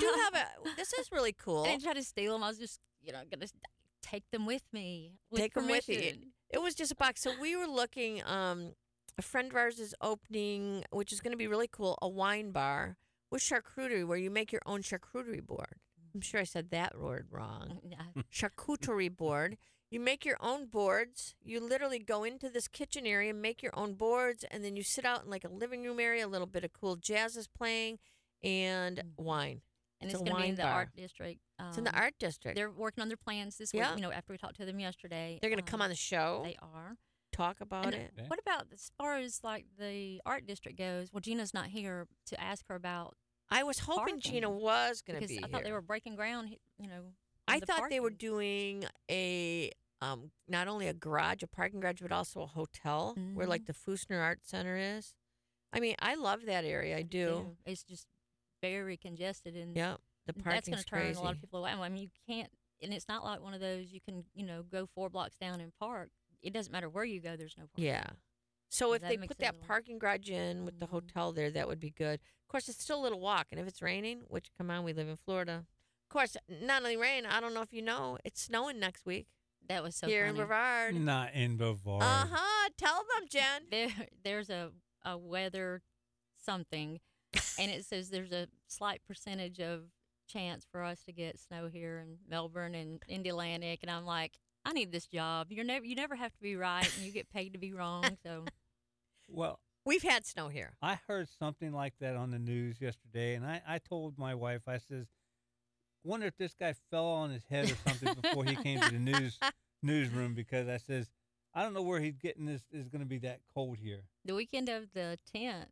S2: a. This is really cool.
S3: I didn't try to steal them. I was just, gonna take them with me. With
S2: Take 'em with you.
S3: permission.
S2: It was just a box. So we were looking. A friend of ours is opening, which is going to be really cool, a wine bar with charcuterie, where you make your own charcuterie board. I'm sure I said that word wrong.
S3: Yeah.
S2: Charcuterie board. You make your own boards. You literally go into this kitchen area, make your own boards, and then you sit out in like a living room area. A little bit of cool jazz is playing, and wine.
S3: And
S2: It's
S3: it's
S2: a
S3: going to be
S2: wine
S3: in the
S2: bar.
S3: art district.
S2: It's in the art district.
S3: They're working on their plans this
S2: Yeah.
S3: week. After we talked to them yesterday.
S2: They're going to come on the show,
S3: They are.
S2: talk about
S3: And
S2: it.
S1: Okay.
S3: What about as far as like the art district goes? Well, Gina's not here to ask her about
S2: I was hoping Gina
S3: parking,
S2: was going to
S3: because
S2: be
S3: I thought they
S2: here.
S3: were breaking ground. On
S2: I
S3: the
S2: thought they were
S3: parking.
S2: doing a not only a parking garage, but also a hotel where like the Fusner Art Center is. I mean, I love that area. I do.
S3: It's just very congested, and
S2: Yeah, the
S3: that's
S2: parking's
S3: going to turn
S2: crazy.
S3: a lot of people away. I mean, you can't, and it's not like one of those you can go 4 blocks down and park. It doesn't matter where you go. There's no parking.
S2: Yeah. So if
S3: that
S2: they
S3: makes
S2: put
S3: it a
S2: that
S3: little-
S2: parking garage in with the
S3: Mhm.
S2: hotel there, that would be good. Of course, it's still a little walk, and if it's raining, which come on, we live in Florida. Of course, not only rain. I don't know if you know, it's snowing next week
S3: That was so
S2: here in
S3: funny.
S2: Brevard.
S1: Not in Bavard.
S2: Tell them, Jen.
S3: There's a weather something, and it says there's a slight percentage of chance for us to get snow here in Melbourne and Indy Atlantic, and I'm like, I need this job. You never have to be right, and you get paid to be wrong. So
S1: Well,
S2: We've had snow here.
S1: I heard something like that on the news yesterday, and I told my wife, I says, wonder if this guy fell on his head or something before he came to the newsroom, because I says, I don't know where he's getting this. Is going to be that cold here.
S3: The weekend of the 10th,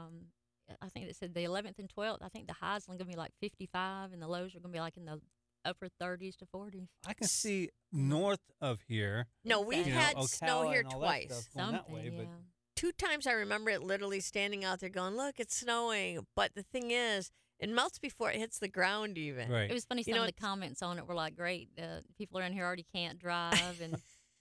S3: I think it said the 11th and 12th. I think the highs are going to be like 55, and the lows are going to be like in the upper 30s to 40s.
S1: I can see north of here.
S2: No, we've
S3: You know,
S2: had snow
S1: Ocala
S2: here
S1: and all that
S2: twice.
S1: stuff going that way,
S3: Something,
S1: but
S3: yeah.
S2: 2 times I remember it literally standing out there going, look, it's snowing. But the thing is, it melts before it hits the ground even.
S1: right.
S3: It was funny.
S2: You
S3: Some
S2: know,
S3: of the comments on it were like, "Great, people around here already can't drive," and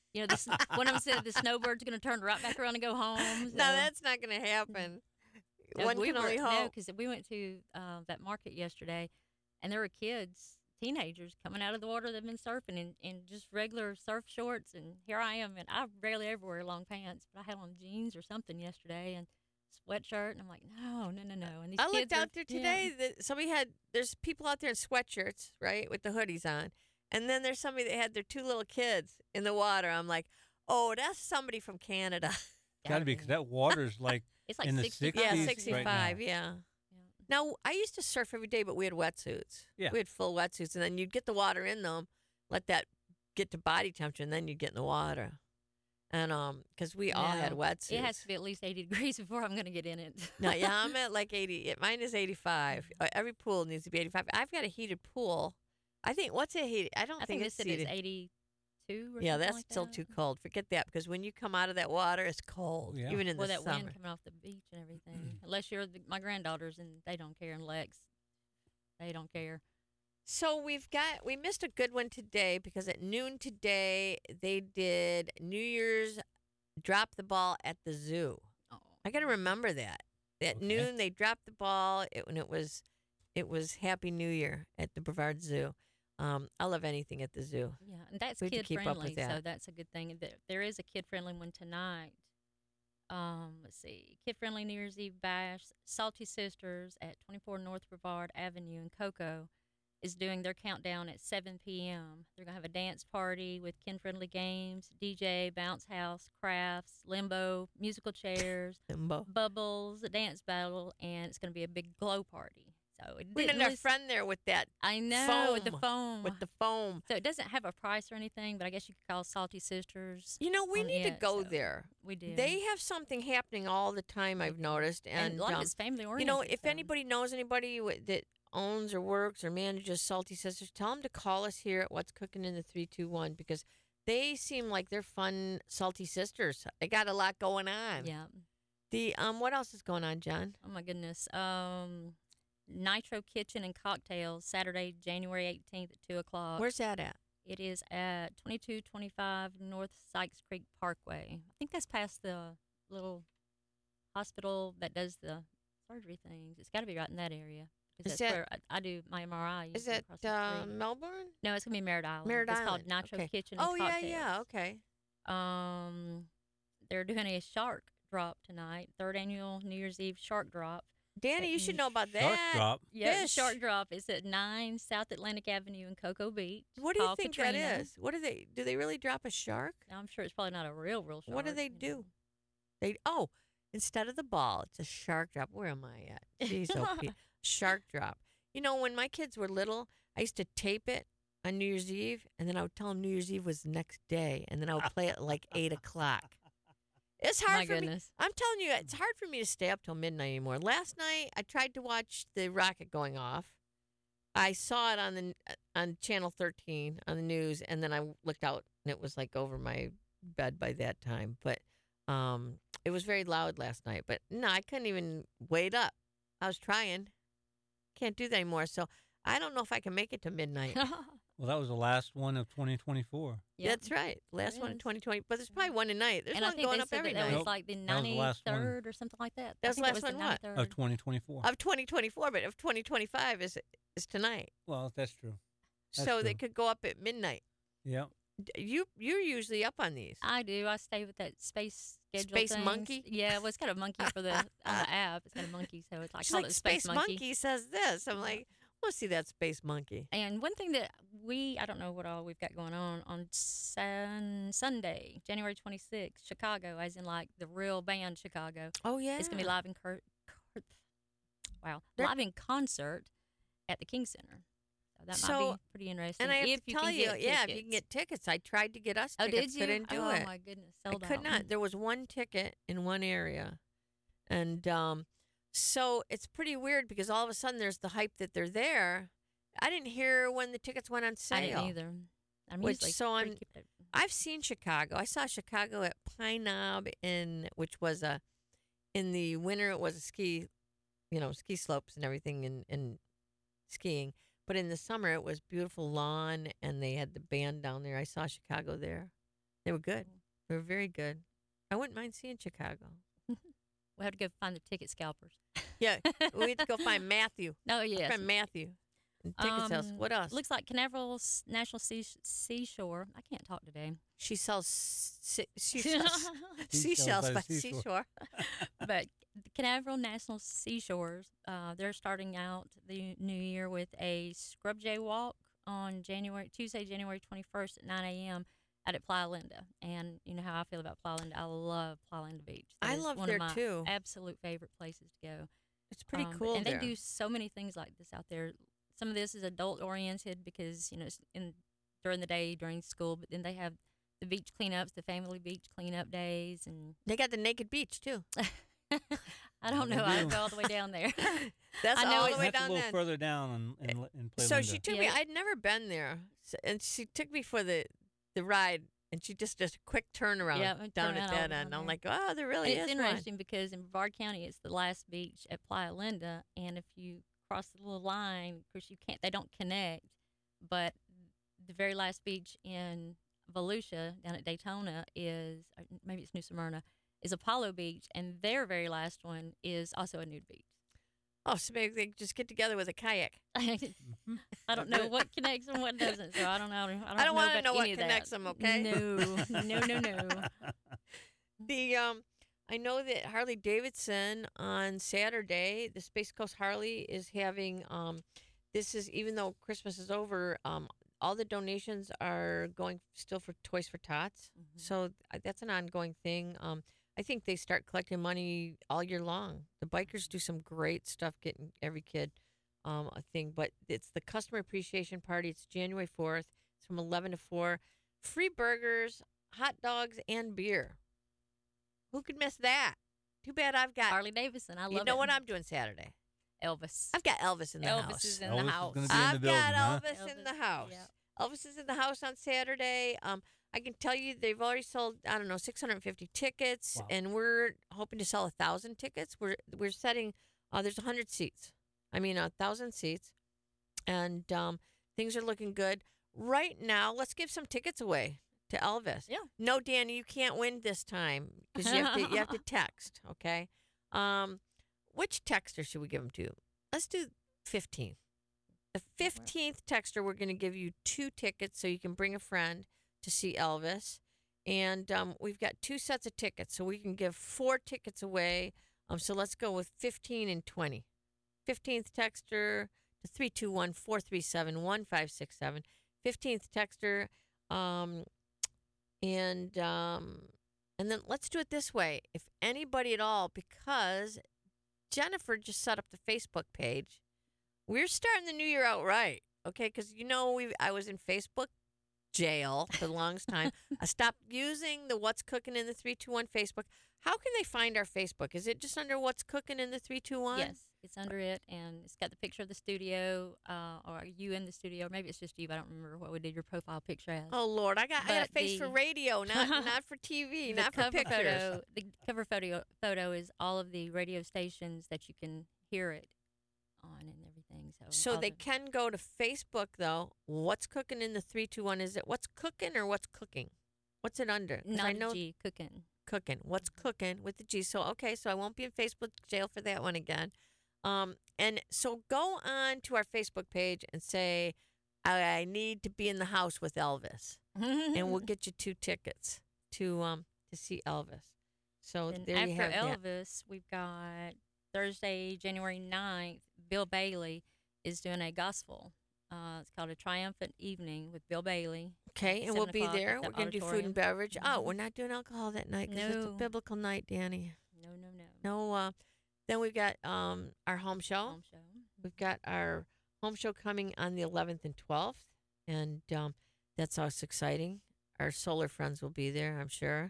S3: one of them said the snowbird's going to turn right back around and go home. So.
S2: No, that's not going to happen.
S3: No,
S2: One can only hope.
S3: because we went to that market yesterday, and there were kids, teenagers, coming out of the water. They've been surfing in just regular surf shorts, and here I am, and I rarely ever wear long pants, but I had on jeans or something yesterday and sweatshirt, and I'm like, no. And these
S2: I
S3: kids
S2: looked
S3: are-
S2: out there today that there's people out there in sweatshirts, right, with the hoodies on. And then there's somebody that had their 2 little kids in the water. I'm like, oh, that's somebody from Canada.
S1: Got to be, because that water's like
S3: It's like
S1: in the
S3: 65.
S2: Yeah,
S1: 60s
S2: 65,
S1: right now.
S2: yeah.
S3: Yeah.
S2: Now, I used to surf every day, but we had wetsuits.
S1: Yeah.
S2: We had full wetsuits, and then you'd get the water in them, let that get to body temperature, and then you'd get in the water. And because we all had
S3: No,
S2: wetsuits.
S3: It has to be at least 80 degrees before I'm going to get in it.
S2: No, yeah, I'm at like 80. Mine is 85. Every pool needs to be 85. I've got a heated pool. I think, what's a heated? I don't
S3: I
S2: think
S3: think
S2: it's
S3: they said
S2: heated.
S3: it's 82 or
S2: Yeah,
S3: something
S2: that's
S3: like
S2: still
S3: that.
S2: too cold. Forget that, because when you come out of that water, it's cold,
S1: Yeah.
S2: even in
S3: Well,
S2: the
S3: that
S2: summer.
S3: wind coming off the beach and everything. Unless you're my granddaughters and they don't care, and Lex, they don't care.
S2: So we missed a good one today, because at noon today they did New Year's drop the ball at the zoo.
S3: Oh,
S2: I got to remember that. At
S1: Okay.
S2: noon they dropped the ball when it was Happy New Year at the Brevard Zoo. I love anything at the zoo.
S3: Yeah, and that's
S2: We have to
S3: kid
S2: keep up
S3: friendly,
S2: with that.
S3: so that's a good thing. And there is a kid friendly one tonight. Let's see, kid friendly New Year's Eve bash. Salty Sisters at 24 North Brevard Avenue in Cocoa is doing their countdown at 7 p.m. They're gonna have a dance party with kid friendly games, DJ, bounce house, crafts, limbo, musical chairs,
S2: Limbo.
S3: bubbles, a dance battle, and it's gonna be a big glow party. So it
S2: We
S3: didn't
S2: had our
S3: list-
S2: friend there with that
S3: I know with the
S2: foam,
S3: foam.
S2: with the foam.
S3: So it doesn't have a price or anything, but I guess you could call Salty Sisters.
S2: You know, we
S3: on
S2: need to
S3: it,
S2: go
S3: so
S2: there.
S3: We do.
S2: They have something happening all the time, I've noticed.
S3: and
S2: And,
S3: a lot of it's family
S2: you
S3: oriented.
S2: know, if
S3: so.
S2: anybody knows anybody that owns or works or manages Salty Sisters, tell them to call us here at What's Cooking in the 321, because they seem like they're fun Salty Sisters. They got a lot going on.
S3: Yeah.
S2: The what else is going on, John?
S3: Oh my goodness. Nitro Kitchen and Cocktails, Saturday, January 18th at 2:00.
S2: Where's that at?
S3: It is at 2225 North Sykes Creek Parkway. I think that's past the little hospital that does the surgery things. It's got to be right in that area. 'Cause
S2: Is
S3: that's
S2: that-
S3: where I do my MRI.
S2: Is
S3: usually
S2: that
S3: across the street.
S2: Melbourne?
S3: No, it's gonna be Merritt Island.
S2: Merritt
S3: it's
S2: Island.
S3: called Nitro
S2: Okay.
S3: Kitchen and
S2: Oh yeah,
S3: Cocktails.
S2: yeah. Okay.
S3: They're doing a shark drop tonight. 3rd annual New Year's Eve shark drop.
S2: Danny, you should know about
S1: Shark
S2: that.
S1: drop.
S3: Yeah, the
S2: Fish.
S3: shark drop is at 9 South Atlantic Avenue in Cocoa Beach.
S2: What do you
S3: Call
S2: think
S3: Katrina.
S2: that is? What do they do? They really drop a shark?
S3: Now, I'm sure it's probably not a real shark.
S2: What do they
S3: you
S2: do?
S3: know.
S2: They instead of the ball, it's a shark drop. Where am I at? Jeez, shark drop. You know, when my kids were little, I used to tape it on New Year's Eve, and then I would tell them New Year's Eve was the next day, and then I would play it like 8:00. It's hard
S3: My
S2: for me.
S3: goodness.
S2: I'm telling you, it's hard for me to stay up till midnight anymore. Last night, I tried to watch the rocket going off. I saw it on Channel 13 on the news, and then I looked out, and it was like over my bed by that time. But it was very loud last night. But no, I couldn't even wait up. I was trying. Can't do that anymore. So I don't know if I can make it to midnight.
S1: Well, that was the last one of 2024.
S3: Yep.
S2: That's right. Last one in
S3: is.
S2: 2020. But there's probably one tonight. There's
S3: and I
S2: one
S3: think
S2: going
S3: they
S2: up
S3: said
S2: every
S3: that,
S2: night.
S3: that was
S1: Nope.
S3: like the
S1: That was the last one.
S3: 93rd or something like that.
S2: That's
S3: I
S2: the
S3: think
S2: last
S3: it was
S2: one what?
S3: the 93rd.
S1: Of 2024.
S2: Of 2024, but of 2025 is tonight.
S1: Well, that's true. That's
S2: So they
S1: true.
S2: could go up at midnight.
S1: Yeah.
S2: You're usually up on these.
S3: I do. I stay with that space schedule.
S2: Space
S3: things.
S2: Monkey?
S3: Yeah, well, it's got a monkey for the on the app. It's got a monkey, so it's like
S2: She's
S3: call
S2: like,
S3: it Space
S2: Monkey says this. I'm like, I want to see that Space Monkey.
S3: And one thing that I don't know what all we've got going on Sunday, January 26th, Chicago, as in like the real band Chicago.
S2: Oh yeah,
S3: It's going to be live in
S2: They're-
S3: live in concert at the King Center. that
S2: So-
S3: might be pretty interesting.
S2: And I have
S3: if
S2: to
S3: you
S2: tell
S3: can
S2: you,
S3: get
S2: yeah, if you
S3: tickets.
S2: can get tickets. I tried to get us
S3: Oh,
S2: tickets,
S3: did you?
S2: couldn't do
S3: oh
S2: it.
S3: my goodness,
S2: I
S3: sold
S2: could
S3: out.
S2: not. There was one ticket in one area, and so it's pretty weird because all of a sudden there's the hype that they're there. I didn't hear when the tickets went on sale.
S3: I didn't either. I'm
S2: Which-
S3: usually
S2: so
S3: pretty
S2: I'm-
S3: kept up.
S2: I've seen Chicago. I saw Chicago at Pine Knob which was in the winter it was a ski slopes and everything and skiing. But in the summer it was beautiful lawn and they had the band down there. I saw Chicago there. They were good. They were very good. I wouldn't mind seeing Chicago.
S3: We'll have to go find the ticket scalpers.
S2: Yeah, we had to go find Matthew.
S3: No, yes.
S2: Friend Matthew. And ticket sales. What else?
S3: Looks like Canaveral National Seashore. I can't talk today.
S2: She sells seashells
S1: Seashells
S2: by
S1: by
S2: the
S1: the seashore.
S2: seashore.
S3: But Canaveral National Seashores, they're starting out the new year with a Scrub J walk on Tuesday, January 21st at 9 a.m. out at Playa Linda. And you know how I feel about Playa Linda. I love Playa Linda Beach. That
S2: I
S3: is
S2: love
S3: one
S2: there
S3: of my
S2: too.
S3: absolute favorite places to go.
S2: It's pretty cool
S3: And
S2: there.
S3: they do so many things like this out there. Some of this is adult oriented because it's during the day during school, but then they have the beach cleanups, the family beach cleanup days, and
S2: They got the naked beach too.
S3: I don't
S1: They
S3: know. I
S1: do.
S3: go all the way down there.
S2: That's
S3: I know
S2: all
S3: it's-
S2: the way
S1: That's a
S2: down
S1: little
S2: there.
S1: further down in Play
S2: So
S1: Linda.
S2: she took me.
S3: Yeah.
S2: I'd never been there, and she took me for the ride, and she just does a quick turnaround
S3: Yeah,
S2: down
S3: turn
S2: at
S3: around
S2: that
S3: all
S2: end.
S3: down
S2: I'm
S3: there.
S2: like, oh, there really
S3: And
S2: is
S3: it's
S2: one.
S3: interesting because in Brevard County, it's the last beach at Playa Linda, and if you cross the little line, of course you can't. They don't connect, but the very last beach in Volusia down at Daytona is, or maybe it's New Smyrna, is Apollo Beach, and their very last one is also a nude beach.
S2: Oh, so maybe they just get together with a kayak.
S3: I don't know what connects and what doesn't, so I don't know. I don't
S2: want to
S3: about
S2: know what
S3: any of that.
S2: connects them. Okay.
S3: No.
S2: The I know that Harley Davidson on Saturday, the Space Coast Harley is having this is even though Christmas is over, all the donations are going still for Toys for Tots.
S3: Mhm.
S2: So that's an ongoing thing. I think they start collecting money all year long. The bikers do some great stuff getting every kid a thing, but it's the customer appreciation party. It's January 4th. It's from 11 to 4. Free burgers, hot dogs, and beer. Who could miss that? Too bad I've got.
S3: Harley Davidson, I love
S2: You know
S3: it.
S2: what I'm doing Saturday?
S3: Elvis.
S2: I've got Elvis in the
S3: Elvis
S2: house.
S3: is in
S1: Elvis
S3: the
S1: is
S3: house.
S1: gonna be in the
S2: I've
S1: building,
S2: got
S1: huh?
S2: Elvis in the
S3: Elvis,
S2: house.
S3: yeah.
S2: Elvis is in the house on Saturday. I can tell you they've already sold 650 tickets,
S1: Wow.
S2: and we're hoping to sell 1,000 tickets. We're setting there's 100 seats. 1,000 seats, and things are looking good right now. Let's give some tickets away to Elvis.
S3: Yeah.
S2: No, Danny, you can't win this time because you have to text. Okay. Which texter should we give them to? Let's do 15. The 15th texter, we're going to give you 2 tickets so you can bring a friend to see Elvis. And we've got 2 sets of tickets, so we can give 4 tickets away. So let's go with 15 and 20. 15th texter to 321-437-1567. 15th texter. And then let's do it this way. If anybody at all, because Jennifer just set up the Facebook page. We're starting the new year out right, okay? Because I was in Facebook jail for the longest time. I stopped using the What's Cooking in the 321 Facebook. How can they find our Facebook? Is it just under What's Cooking in the 321?
S3: Yes, it's under it, and it's got the picture of the studio, or you in the studio. Or maybe it's just you. But I don't remember what we did your profile picture as.
S2: Oh Lord, I got a
S3: But
S2: face for
S3: the-
S2: radio, not for TV,
S3: The
S2: not for
S3: cover
S2: pictures.
S3: The cover photo is all of the radio stations that you can hear it on and everything.
S2: So
S3: all
S2: they
S3: the-
S2: can go to Facebook though. What's Cooking in the 321? Is it What's Cooking or What's Cooking? What's it under? 'Cause
S3: not
S2: I
S3: a
S2: know
S3: G, cooking.
S2: Cooking. What's Cooking with the G. So so I won't be in Facebook jail for that one again. And so go on to our Facebook page and say I need to be in the house with Elvis, and we'll get you 2 tickets to see Elvis. So
S3: And
S2: there you
S3: after
S2: have that.
S3: Elvis, we've got Thursday, January 9th, Bill Bailey is doing a gospel. It's called A Triumphant Evening with Bill Bailey.
S2: Okay, and we'll
S3: 7
S2: be
S3: o'clock
S2: there.
S3: at the
S2: We're going to do food
S3: auditorium.
S2: and beverage. Oh,
S3: Mhm.
S2: we're not doing alcohol that night because it's a
S3: No.
S2: biblical night, Danny.
S3: No.
S2: No. Then we've got our home show.
S3: Home show.
S2: We've got our home show coming on the 11th and 12th, and that's always exciting. Our solar friends will be there, I'm sure.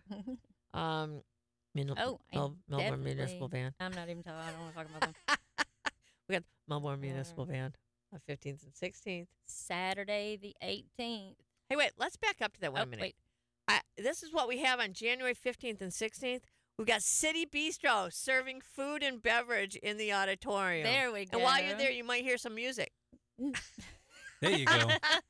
S3: Oh, and
S2: Melbourne Municipal
S3: definitely-
S2: Band.
S3: I'm not even talking. I don't want to talk about them.
S2: We got Melbourne Municipal Band on 15th and 16th.
S3: Saturday the 18th.
S2: Hey, wait, let's back up to that one
S3: Oh,
S2: minute.
S3: wait.
S2: This is what we have on January 15th and 16th. We've got City Bistro serving food and beverage in the auditorium.
S3: There we go.
S2: And while you're there, you might hear some music.
S1: There you go.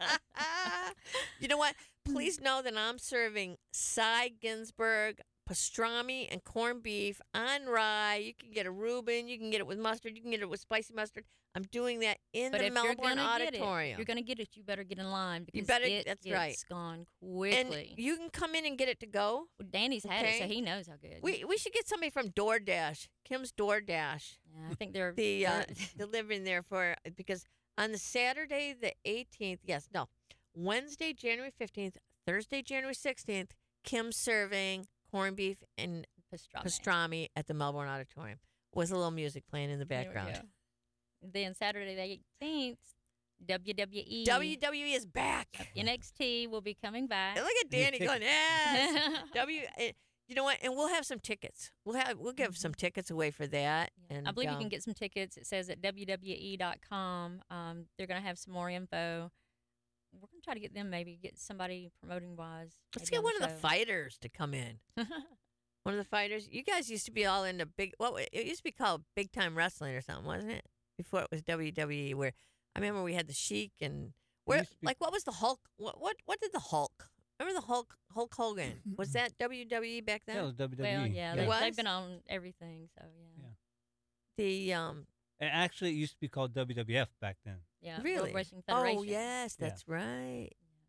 S2: You know what? Please know that I'm serving Cy Ginsburg pastrami and corned beef on rye. You can get a Reuben. You can get it with mustard. You can get it with spicy mustard. I'm doing that in
S3: But
S2: the
S3: if you're
S2: Melbourne
S3: gonna get it,
S2: Auditorium.
S3: if you're going to get it, you better get in line because
S2: better-
S3: it
S2: that's
S3: gets
S2: right.
S3: gone
S2: and
S3: quickly.
S2: you can come in and get it to go.
S3: Well, Danny's had it, so
S2: Okay.
S3: he knows how good.
S2: We should get somebody from DoorDash, Kim's DoorDash.
S3: Yeah, I think they're
S2: the
S3: they're-
S2: delivering there for because on the Saturday the 18th, Wednesday January 15th, Thursday January 16th, Kim's serving corned beef and pastrami at the Melbourne Auditorium with a little music playing in the
S3: There we
S2: background.
S3: go. Then Saturday the 18th, WWE.
S2: WWE is back.
S3: NXT will be coming back.
S2: And look at
S1: Any
S2: Danny going,
S1: tickets?
S2: yes. You know what? And we'll have some tickets. We'll give some tickets away for that.
S3: Yeah.
S2: And
S3: I believe you can get some tickets. It says at WWE.com. They're going to have some more info. We're going to try to get them, maybe get somebody promoting wise.
S2: let's
S3: maybe
S2: get
S3: on
S2: one of the
S3: show.
S2: fighters to come in. One of the fighters. You guys used to be all into it used to be called big time wrestling or something, wasn't it? Before it was WWE, where I remember we had the Sheik and
S1: used to be-
S2: what was the Hulk? What did the Hulk? Remember the Hulk Hogan? Was that WWE back then?
S1: That was WWE.
S3: Well, yeah,
S2: It was?
S3: they've been on everything, so yeah.
S2: The
S1: And actually, it used to be called WWF back then.
S3: Yeah, World
S2: really?
S3: Wrestling Federation.
S2: Oh yes,
S1: Yeah.
S2: that's right.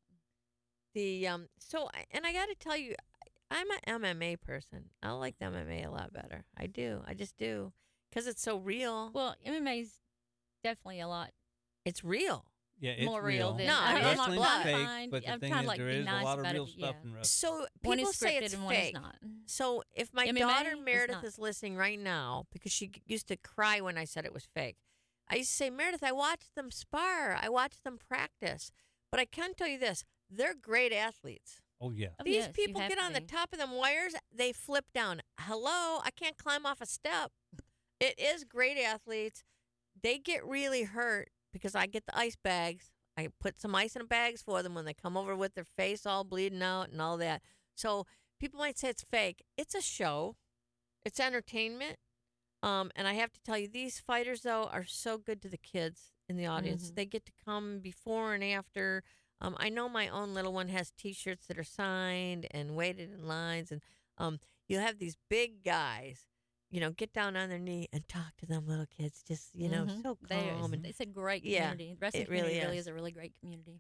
S2: The and I got to tell you, I'm an MMA person. I like the MMA a lot better. I do. I just do because it's so real.
S3: Well, MMA's definitely a lot.
S2: It's real.
S1: Yeah, it's
S3: More real than-
S2: No, I mean, it's
S1: wrestling's
S2: blood.
S1: fake,
S3: Fine.
S1: but the
S3: I'm
S1: thing
S3: trying to,
S1: is,
S3: like,
S1: there
S3: be
S1: is
S3: nice
S1: a lot of
S3: about
S1: real
S3: it,
S1: stuff
S3: yeah.
S1: in wrestling.
S2: So
S3: One
S2: people
S3: is
S2: say
S3: scripted
S2: it's
S3: and one is
S2: fake.
S3: not.
S2: So if my
S3: MMA
S2: daughter
S3: is
S2: Meredith
S3: not.
S2: is listening right now, because she used to cry when I said it was fake, I used to say, Meredith, I watched them spar, I watched them practice, but I can tell you this: they're great athletes.
S1: Oh yeah.
S3: Oh,
S2: These
S3: yes, you
S2: people
S3: have
S2: get
S3: to
S2: on the
S3: be.
S2: top of them wires, they flip down. Hello, I can't climb off a step. It is great athletes. They get really hurt because I get the ice bags. I put some ice in the bags for them when they come over with their face all bleeding out and all that. So people might say it's fake. It's a show. It's entertainment. And I have to tell you, these fighters though are so good to the kids in the audience.
S3: Mhm.
S2: They get to come before and after. I know my own little one has T-shirts that are signed and waited in lines, and you'll have these big guys, get down on their knee and talk to them little kids. Just
S3: Mhm.
S2: so
S3: They-
S2: calm and
S3: it's a great
S2: Yeah,
S3: community. The wrestling
S2: it really
S3: community really
S2: is.
S3: is a really great community.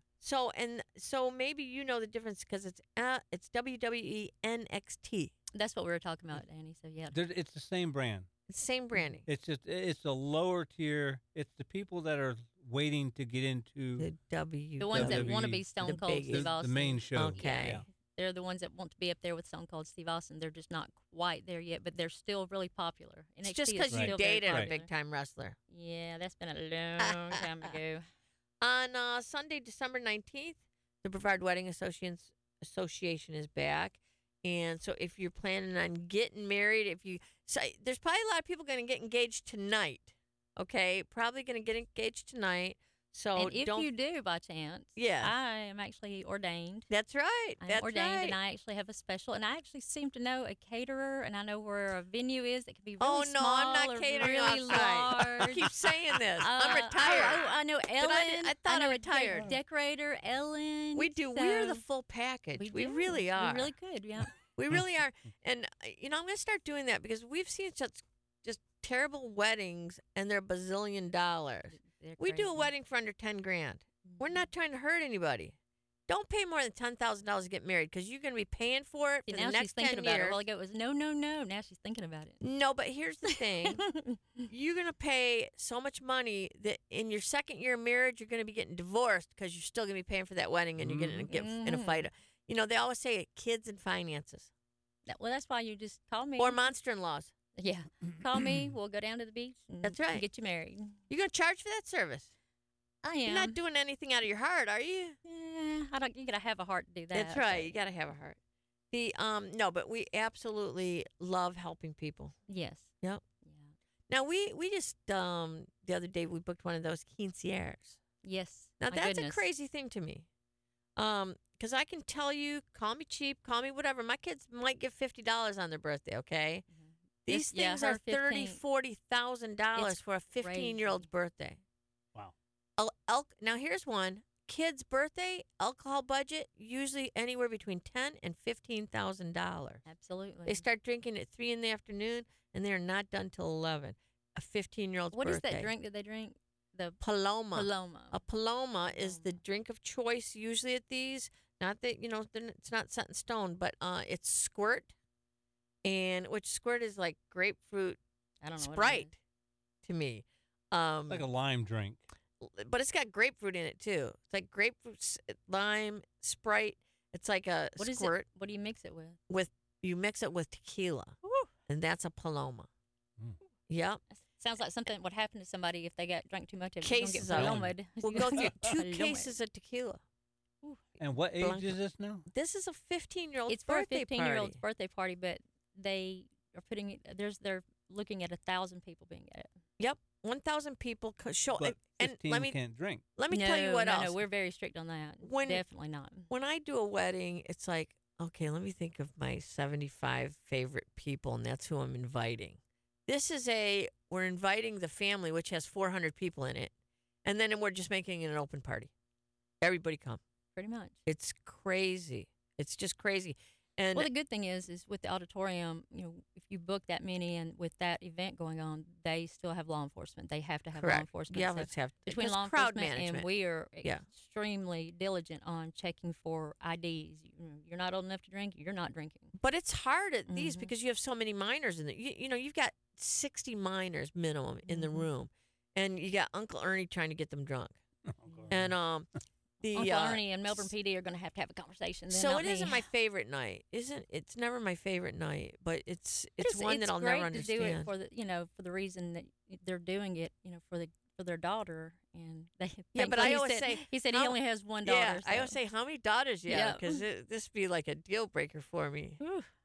S2: so maybe you know the difference because it's WWE NXT.
S3: That's what we were talking about, Danny. So yeah,
S1: It's the same brand.
S2: It's same branding.
S1: It's a lower tier. It's the people that are waiting to get into
S2: The W.
S3: the ones that want to
S1: WWE,
S3: be Stone
S2: the
S3: Cold
S2: biggie.
S3: Steve
S1: the
S3: Austin.
S1: main show.
S2: Okay.
S1: Yeah.
S3: They're the ones that want to be up there with Stone Cold Steve Austin. They're just not quite there yet, but they're still really popular.
S2: It's
S3: NXT
S2: just
S3: is
S2: because you
S3: still very
S2: dated a
S1: Right.
S3: popular.
S2: big time wrestler.
S3: Yeah, that's been a long time ago.
S2: On Sunday, December 19th, the Brevard Wedding Association is back. And so if you're planning on getting married, there's probably a lot of people going to get engaged tonight. Okay? Probably going to get engaged tonight. So
S3: And if
S2: don't.
S3: you do by chance,
S2: Yes.
S3: I am actually ordained.
S2: That's right.
S3: I'm
S2: That's
S3: ordained,
S2: right.
S3: and I actually have a special. And I actually seem to know a caterer, and I know where a venue is that can be really
S2: Oh, no,
S3: small
S2: I'm not
S3: or
S2: catering
S3: really
S2: outside.
S3: large.
S2: Keep saying this. I'm
S3: Oh,
S2: retired.
S3: I know Ellen.
S2: I thought I
S3: know a
S2: retired.
S3: decorator, Ellen.
S2: We do. We're the
S3: so
S2: full package. We
S3: do.
S2: really are.
S3: We really could, yeah.
S2: We really are. And, I'm going to start doing that because we've seen such just terrible weddings and they're $bazillion.
S3: They're
S2: We do a
S3: crazy.
S2: wedding for under 10 grand. We're
S3: Mhm.
S2: not trying to hurt anybody. Don't pay more than $10,000 to get married because you're going to be paying for it
S3: See,
S2: for
S3: now
S2: the
S3: she's
S2: next
S3: thinking
S2: 10
S3: about it.
S2: years.
S3: Well, ago it was no. Now she's thinking about it.
S2: No, but here's the thing. You're going to pay so much money that in your second year of marriage, you're going to be getting divorced because you're still going to be paying for that wedding and you're going to get in a
S3: Mhm.
S2: fight. They always say kids and finances
S3: Well, that's why you just call me.
S2: or monster-in-laws.
S3: Yeah, call me. We'll go down to the beach. And
S2: That's right.
S3: Get you married.
S2: You're going to charge for that service.
S3: I am.
S2: You're not doing anything out of your heart, are you?
S3: I don't. You gotta have a heart to do that.
S2: That's right. You got to have a heart. The no, but we absolutely love helping people.
S3: Yes.
S2: Yep.
S3: Yeah.
S2: Now we just the other day we booked one of those quinceañeras.
S3: Yes.
S2: Now
S3: My
S2: that's
S3: goodness.
S2: a crazy thing to me. Because I can tell you, call me cheap, call me whatever. My kids might give $50 on their birthday. Okay, these
S3: Yeah,
S2: things
S3: her
S2: are $30,000,
S3: 15
S2: $40,000
S3: It's
S2: for a 15-year-old's
S3: crazy.
S2: birthday.
S1: Wow.
S2: Now here's one kid's birthday alcohol budget usually anywhere between $10,000 and $15,000.
S3: Absolutely.
S2: They start drinking at 3 in the afternoon and they're not done till 11. A 15-year-old's
S3: What
S2: birthday.
S3: is that drink that they drink? The
S2: Paloma.
S3: Paloma.
S2: A Paloma is the
S3: Paloma.
S2: drink of choice usually at these. Not that it's not set in stone, but it's Squirt, and which Squirt is like grapefruit
S3: I don't know.
S2: Sprite to me.
S1: It's like a lime drink.
S2: But it's got grapefruit in it too. It's like grapefruit, lime, Sprite. It's like a
S3: What is
S2: Squirt
S3: it? What do you mix it with?
S2: you mix it with tequila, and that's a Paloma.
S1: Mm.
S2: Yep.
S3: Sounds like something would happen to somebody if they drank too much of it.
S2: Cases
S3: You're
S2: of
S3: gonna
S1: it.
S3: get
S2: We'll go through 2
S3: Paloma.
S2: cases of tequila.
S1: And what age
S2: Blanca.
S1: is this now?
S2: This is a 15-year-old's
S3: It's for a
S2: birthday
S3: 15-year-old's
S2: party.
S3: birthday party, but they are putting it. They're looking at 1,000 people being at it.
S2: Yep, 1,000 people show.
S1: But
S2: And
S1: 15
S2: let me
S1: can't drink.
S2: tell you what
S3: no,
S2: else.
S3: No, we're very strict on that. Definitely not.
S2: When I do a wedding, it's like, okay, let me think of my 75 favorite people, and that's who I'm inviting. This is we're inviting the family, which has 400 people in it, and then we're just making it an open party. Everybody come.
S3: Pretty much.
S2: It's crazy. It's just crazy. And
S3: Well, the good thing is with the auditorium, if you book that many and with that event going on, they still have law enforcement. They have to have law
S2: correct.
S3: enforcement.
S2: Yeah,
S3: So
S2: let's have
S3: between
S2: just
S3: law
S2: crowd
S3: enforcement
S2: management.
S3: and we are
S2: Yeah.
S3: extremely diligent on checking for IDs. You're not old enough to drink, you're not drinking.
S2: But it's hard at these
S3: Mhm.
S2: because you have so many minors in there. You've got 60 minors minimum in the
S3: Mhm.
S2: room, and you got Uncle Ernie trying to get them drunk.
S1: Oh, God.
S2: And the
S3: Uncle Ernie and Melbourne PD are going to have a conversation. Then,
S2: so
S3: not
S2: it isn't
S3: me.
S2: my favorite night. It's never my favorite night, but it's
S3: But
S2: one that I'll
S3: great
S2: never
S3: to do it
S2: understand.
S3: for for the reason that they're doing it, for their daughter, and they.
S2: Yeah, but
S3: thankfully
S2: I
S3: he
S2: always
S3: said,
S2: say,
S3: he said
S2: how-
S3: he only has one daughter.
S2: Yeah, I always
S3: so-
S2: say, how many daughters you have?
S3: Yeah.
S2: Because this would be like a deal breaker for me.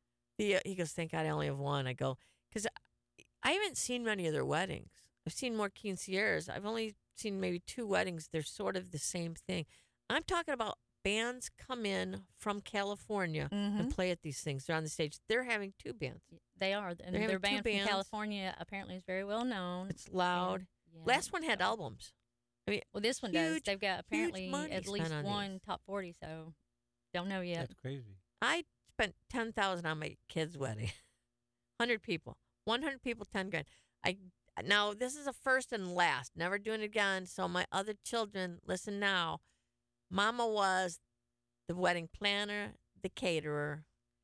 S2: He goes, thank God I only have one. I go, because I haven't seen many of their weddings. I've seen more quinceañeras. I've only seen maybe 2 weddings. They're sort of the same thing. I'm talking about bands come in from California and
S3: Mhm.
S2: play at these things. They're on the stage. They're having 2 bands.
S3: They are, and
S2: having
S3: their
S2: 2
S3: band
S2: bands.
S3: from California apparently is very well known.
S2: It's loud.
S3: and- yeah,
S2: Last one had
S3: so-
S2: albums.
S3: Well, this one does.
S2: huge-
S3: They've got apparently
S2: money
S3: at
S2: spent
S3: least
S2: on
S3: one
S2: these.
S3: top 40, so don't know yet.
S1: That's crazy.
S2: I spent $10,000 on my kid's wedding. 100 people. 100 people, 10 grand. Now this is a first and last. Never doing it again. So my other children, listen now. Mama was the wedding planner, the caterer,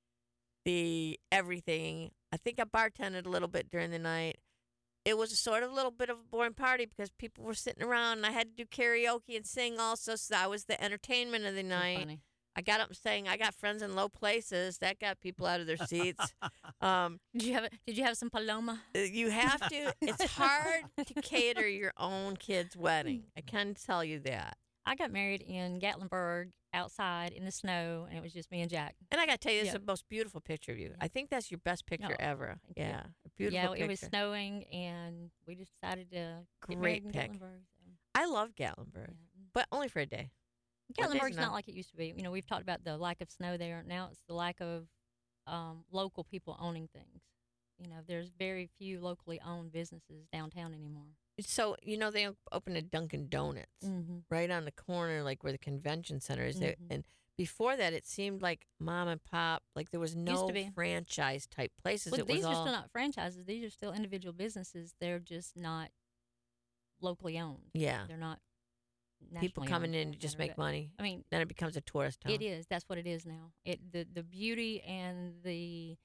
S2: the everything. I think I bartended a little bit during the night. It was a sort of little bit of a boring party because people were sitting around and I had to do karaoke and sing also. So I was the entertainment of the
S3: So
S2: night.
S3: funny.
S2: I got up and sang, I got friends in low places. That got people out of their seats.
S3: Did you have some Paloma?
S2: You have to. It's hard to cater your own kid's wedding. I can tell you that.
S3: I got married in Gatlinburg outside in the snow, and it was just me and Jack.
S2: And I got to tell you, this
S3: Yeah.
S2: is the most beautiful picture of you.
S3: Yeah.
S2: I think that's your best picture
S3: No,
S2: ever.
S3: thank you.
S2: Yeah, a beautiful
S3: Yeah,
S2: picture.
S3: it was snowing, and we just decided to get
S2: Great
S3: married in
S2: pick.
S3: Gatlinburg. So,
S2: I love Gatlinburg,
S3: yeah.
S2: but only for a day. One day's
S3: Gatlinburg's
S2: enough.
S3: not like it used to be. We've talked about the lack of snow there. Now it's the lack of local people owning things. There's very few locally owned businesses downtown anymore.
S2: So, they opened a Dunkin' Donuts
S3: Mm-hmm.
S2: right on the corner, like where the convention center is. There.
S3: Mhm.
S2: And before that, it seemed like mom and pop, like there was no
S3: be.
S2: franchise type places.
S3: Well,
S2: it was
S3: these are
S2: all,
S3: still not franchises. These are still individual businesses. They're just not locally owned.
S2: yeah,
S3: They're not
S2: people
S3: nationally
S2: coming
S3: owned,
S2: in
S3: for
S2: to
S3: that
S2: just
S3: matter.
S2: make
S3: But,
S2: money.
S3: I mean,
S2: Then it becomes a tourist town.
S3: it is. That's what it is now. The beauty and the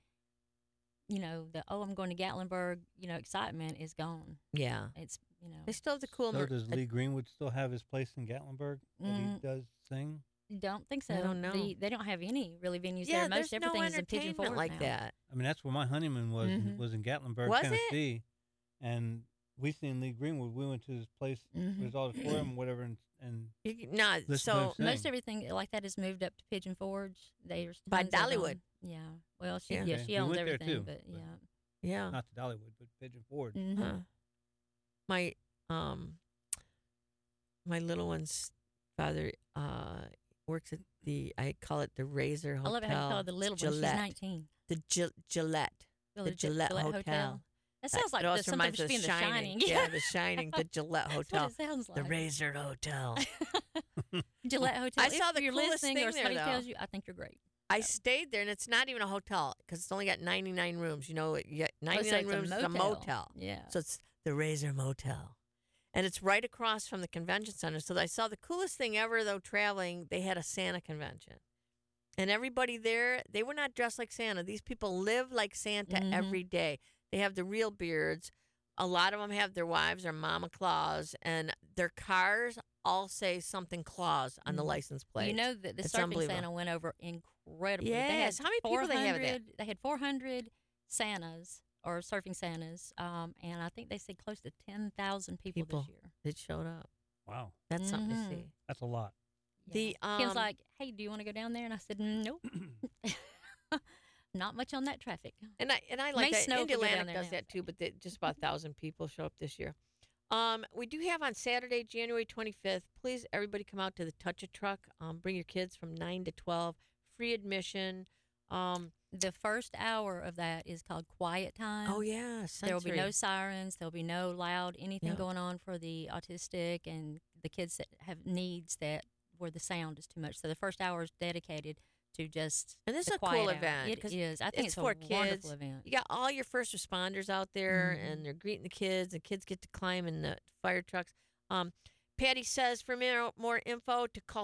S3: I'm going to Gatlinburg, excitement is gone.
S2: Yeah.
S3: It's
S2: They still have the cool.
S1: So does Lee Greenwood still have his place in Gatlinburg that he
S3: Mm.
S1: does sing?
S3: don't think so.
S2: I don't know.
S3: They don't have any really venues
S2: yeah,
S3: there. Most
S2: there's no
S3: everything is in Pigeon
S2: entertainment
S3: Forge
S2: like
S3: now.
S2: that.
S1: I mean, that's where my honeymoon was
S3: Mhm.
S1: was in Gatlinburg,
S2: Was it?
S1: Tennessee, and we seen Lee Greenwood. We went to his place, his auditorium, or whatever, and
S2: No,
S1: listen to
S2: so
S1: him sing.
S3: Most everything like that is moved up to Pigeon Forge. There's
S2: By
S3: tons of them.
S2: Dollywood.
S3: Yeah. Well, she
S2: Yeah.
S3: yeah,
S1: Okay.
S3: she
S1: We
S3: owns
S1: went there,
S3: everything,
S1: too,
S3: but
S1: but-
S3: yeah.
S2: yeah.
S1: not to Dollywood, but Pigeon Forge.
S3: Mhm.
S2: Huh. My my little one's father works at I call it the Razor
S3: I
S2: Hotel.
S3: love how you call her the little one. She's
S2: Gillette.
S3: 19.
S2: The Gillette.
S3: Oh,
S2: The Gillette Hotel.
S3: That sounds like
S2: it also
S3: something
S2: reminds
S3: should
S2: me
S3: be in
S2: of
S3: The Shining.
S2: Yeah, The Shining. The Gillette
S3: That's
S2: Hotel.
S3: what it sounds
S2: The
S3: like.
S2: Razor Hotel.
S3: Gillette Hotel.
S2: I saw
S3: If
S2: the
S3: you're
S2: coolest
S3: listening
S2: thing
S3: or
S2: there,
S3: somebody
S2: though.
S3: tells you, I think you're great.
S2: I stayed there, and it's not even a hotel because it's only got 99 rooms. You know, you got
S3: Oh,
S2: 99
S3: so
S2: rooms.
S3: it's
S2: It's a motel.
S3: Yeah.
S2: So it's the Razor Motel. And it's right across from the convention center. So I saw the coolest thing ever, though, traveling. They had a Santa convention. And everybody there, they were not dressed like Santa. These people live like Santa
S3: Mhm.
S2: every day. They have the real beards. A lot of them have their wives or Mama Claus. And their cars all say something Claus on the
S3: Mhm.
S2: license plate.
S3: You know that the
S2: It's
S3: surfing
S2: unbelievable.
S3: Santa went over incredibly.
S2: Yes. How many people they have there?
S3: They had 400 Santas or surfing Santas, and I think they said close to 10,000 people
S2: People.
S3: this year.
S2: That showed up.
S1: Wow,
S2: That's something to
S3: Mhm.
S2: see.
S1: that's a lot.
S2: The,
S3: Ken's like, "Hey, do you want to go down there?" And I said, "Nope, not much on that traffic."
S2: And I
S3: May
S2: like that.
S3: snow if we go down
S2: Indiana
S3: there
S2: does
S3: now,
S2: that
S3: so.
S2: too, but just about 1,000 people show up this year. We do have on Saturday, January 25th. Please, everybody, come out to the Touch a Truck. Bring your kids from 9 to 12. Free admission.
S3: The first hour of that is called quiet time.
S2: Oh yeah,
S3: There will be no
S2: sensory.
S3: sirens. There'll be no loud anything
S2: Yeah.
S3: going on for the autistic and the kids that have needs that where the sound is too much. So the first hour is dedicated to just
S2: And this
S3: the
S2: is a cool
S3: quiet hour.
S2: event,
S3: It
S2: 'cause
S3: is. I think
S2: it's
S3: it's a
S2: for kids.
S3: wonderful event.
S2: You got all your first responders out there,
S3: Mhm.
S2: and they're greeting the kids. The kids get to climb in the fire trucks. Patty says for more info to call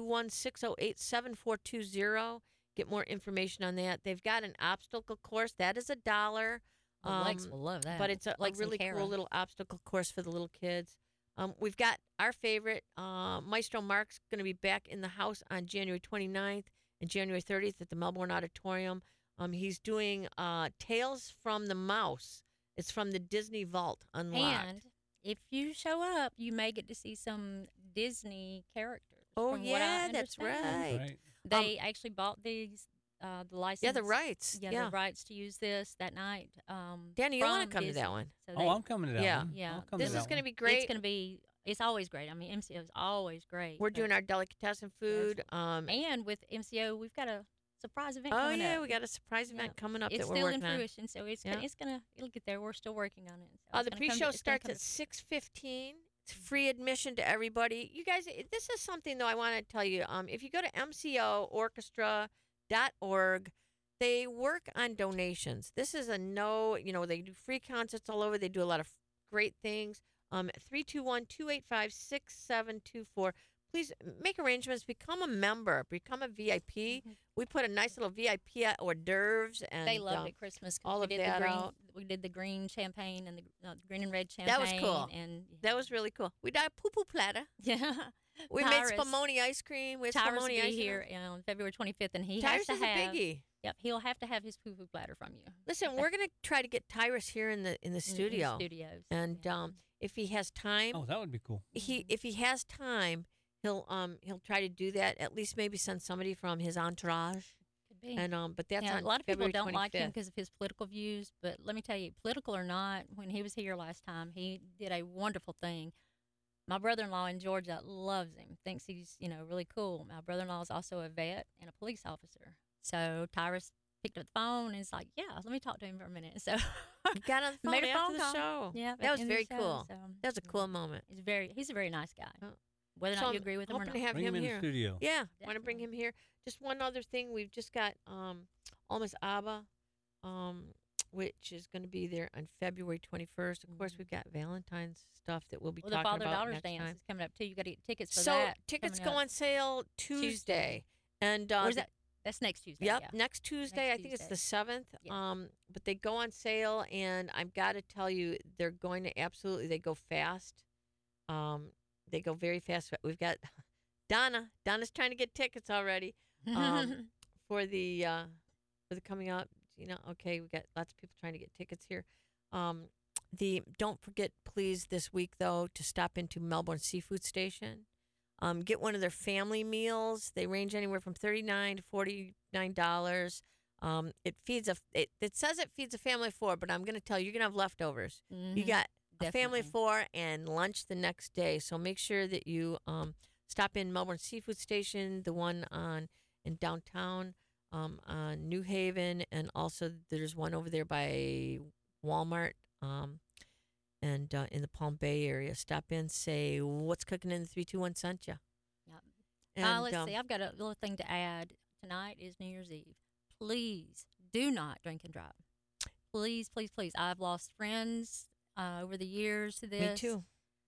S2: 321-608-7420. Get more information on that. They've got an obstacle course. That is $1.
S3: Well, Lex will love that.
S2: But it's a
S3: Lex and
S2: really
S3: Kara.
S2: cool little obstacle course for the little kids. We've got our favorite, Maestro Mark's going to be back in the house on January 29th and January 30th at the Melbourne Auditorium. He's doing Tales from the Mouse. It's from the Disney Vault Unlocked.
S3: And if you show up, you may get to see some Disney characters.
S2: Oh,
S3: from what I
S2: yeah, that's
S3: understand.
S2: right.
S3: They actually bought these, the license.
S2: Yeah, the rights.
S3: Yeah,
S2: Yeah.
S3: the rights to use this that night.
S2: Danny, you want
S3: from
S2: to come to that
S3: Disney.
S2: one?
S3: So
S1: Oh, I'm coming to that
S2: Yeah.
S1: one.
S3: Yeah.
S1: I'll come
S2: This
S1: to
S2: is
S1: that
S2: going to
S1: one.
S2: be great.
S3: It's going to be. It's always great. I mean, MCO is always great.
S2: We're
S3: but-
S2: doing our delicatessen food.
S3: and with MCO, we've got a surprise event
S2: Oh,
S3: coming
S2: yeah,
S3: up.
S2: we got a surprise event
S3: Yeah.
S2: coming up
S3: It's
S2: that we're
S3: still in
S2: working on.
S3: fruition, so
S2: Yeah.
S3: it'll get there. We're still working on it. So
S2: The
S3: it's gonna come-
S2: pre-show
S3: it's gonna
S2: starts
S3: come
S2: at
S3: to-
S2: 6:15. It's free admission to everybody. You guys, this is something though I want to tell you. If you go to mcoorchestra.org, they work on donations. This is they do free concerts all over. They do a lot of great things. 321-285-6724. Please make arrangements. Become a member. Become a VIP. We put a nice little VIP hors d'oeuvres and
S3: They loved it Christmas. 'cause
S2: all
S3: we
S2: of
S3: did
S2: that
S3: the green,
S2: out.
S3: We did the green champagne and the green and red champagne.
S2: That was cool.
S3: And
S2: That was really cool. We did a poo-poo platter.
S3: yeah.
S2: We
S3: Tyrus-
S2: made spumoni ice cream. We had
S3: Tyrus will
S2: spumoni
S3: be
S2: ice
S3: here
S2: cream.
S3: on February 25th, and he
S2: Tyrus
S3: has to
S2: is
S3: have.
S2: a biggie.
S3: Yep, he'll have to have his poo-poo platter from you.
S2: Listen, we're gonna try to get Tyrus here in the studio,
S3: Studios.
S2: and
S3: yeah.
S2: if he has time,
S1: Oh, that would be cool.
S2: if he has time, he'll try to do that. At least maybe send somebody from his entourage,
S3: Could be.
S2: and but that's
S3: Yeah,
S2: on
S3: a lot of people
S2: February
S3: don't like him
S2: 25th.
S3: because of his political views, but let me tell you, political or not, when he was here last time, he did a wonderful thing. My brother-in-law in Georgia loves him, thinks he's really cool. My brother-in-law is also a vet and a police officer. So Tyrus picked up the phone and is like, "Yeah, let me talk to him for a minute." So
S2: He got on the phone
S3: made a
S2: after
S3: phone
S2: the
S3: call.
S2: show.
S3: Yeah,
S2: that was
S3: in the
S2: very
S3: show,
S2: cool.
S3: so,
S2: That was a cool moment.
S3: He's a very nice guy.
S2: Oh.
S3: Whether or
S2: So
S3: not you
S2: I'm
S3: agree with him or
S2: hoping
S3: not.
S2: to have
S1: Bring him in
S2: here.
S1: the studio.
S2: Yeah, want to bring him
S3: Definitely.
S2: here. Just one other thing, we've just got Almas Abba, which is going to be there on February 21st. Of course, we've got Valentine's stuff that we'll be
S3: Well, the
S2: talking about
S3: father-daughter's
S2: next
S3: dance
S2: time.
S3: is coming up too. You got to get tickets for
S2: So
S3: that.
S2: tickets
S3: coming
S2: go
S3: up.
S2: on sale Tuesday. And
S3: Or is that's next Tuesday.
S2: Yep,
S3: Yeah.
S2: next Tuesday.
S3: Next
S2: I think it's
S3: Tuesday.
S2: the 7th.
S3: Yes.
S2: But they go on sale, and I've got to tell you, they're going to they go fast. They go very fast. We've got Donna. Donna's trying to get tickets already for the coming up. Okay, we got lots of people trying to get tickets here. Don't forget, please, this week though, to stop into Melbourne Seafood Station. Get one of their family meals. They range anywhere from $39 to $49. It says it feeds a family of four, but I'm going to tell you, you're going to have leftovers. You got a family of four and lunch the next day. So make sure that you stop in Melbourne Seafood Station, the one in downtown on New Haven, and also there's one over there by Walmart. And in the Palm Bay area, stop in, say, what's cooking in the 321 sent you.
S3: Yep.
S2: And,
S3: Let's see. I've got a little thing to add. Tonight is New Year's Eve. Please do not drink and drive. Please, please, please. I've lost friends over the years to this.
S2: Me too.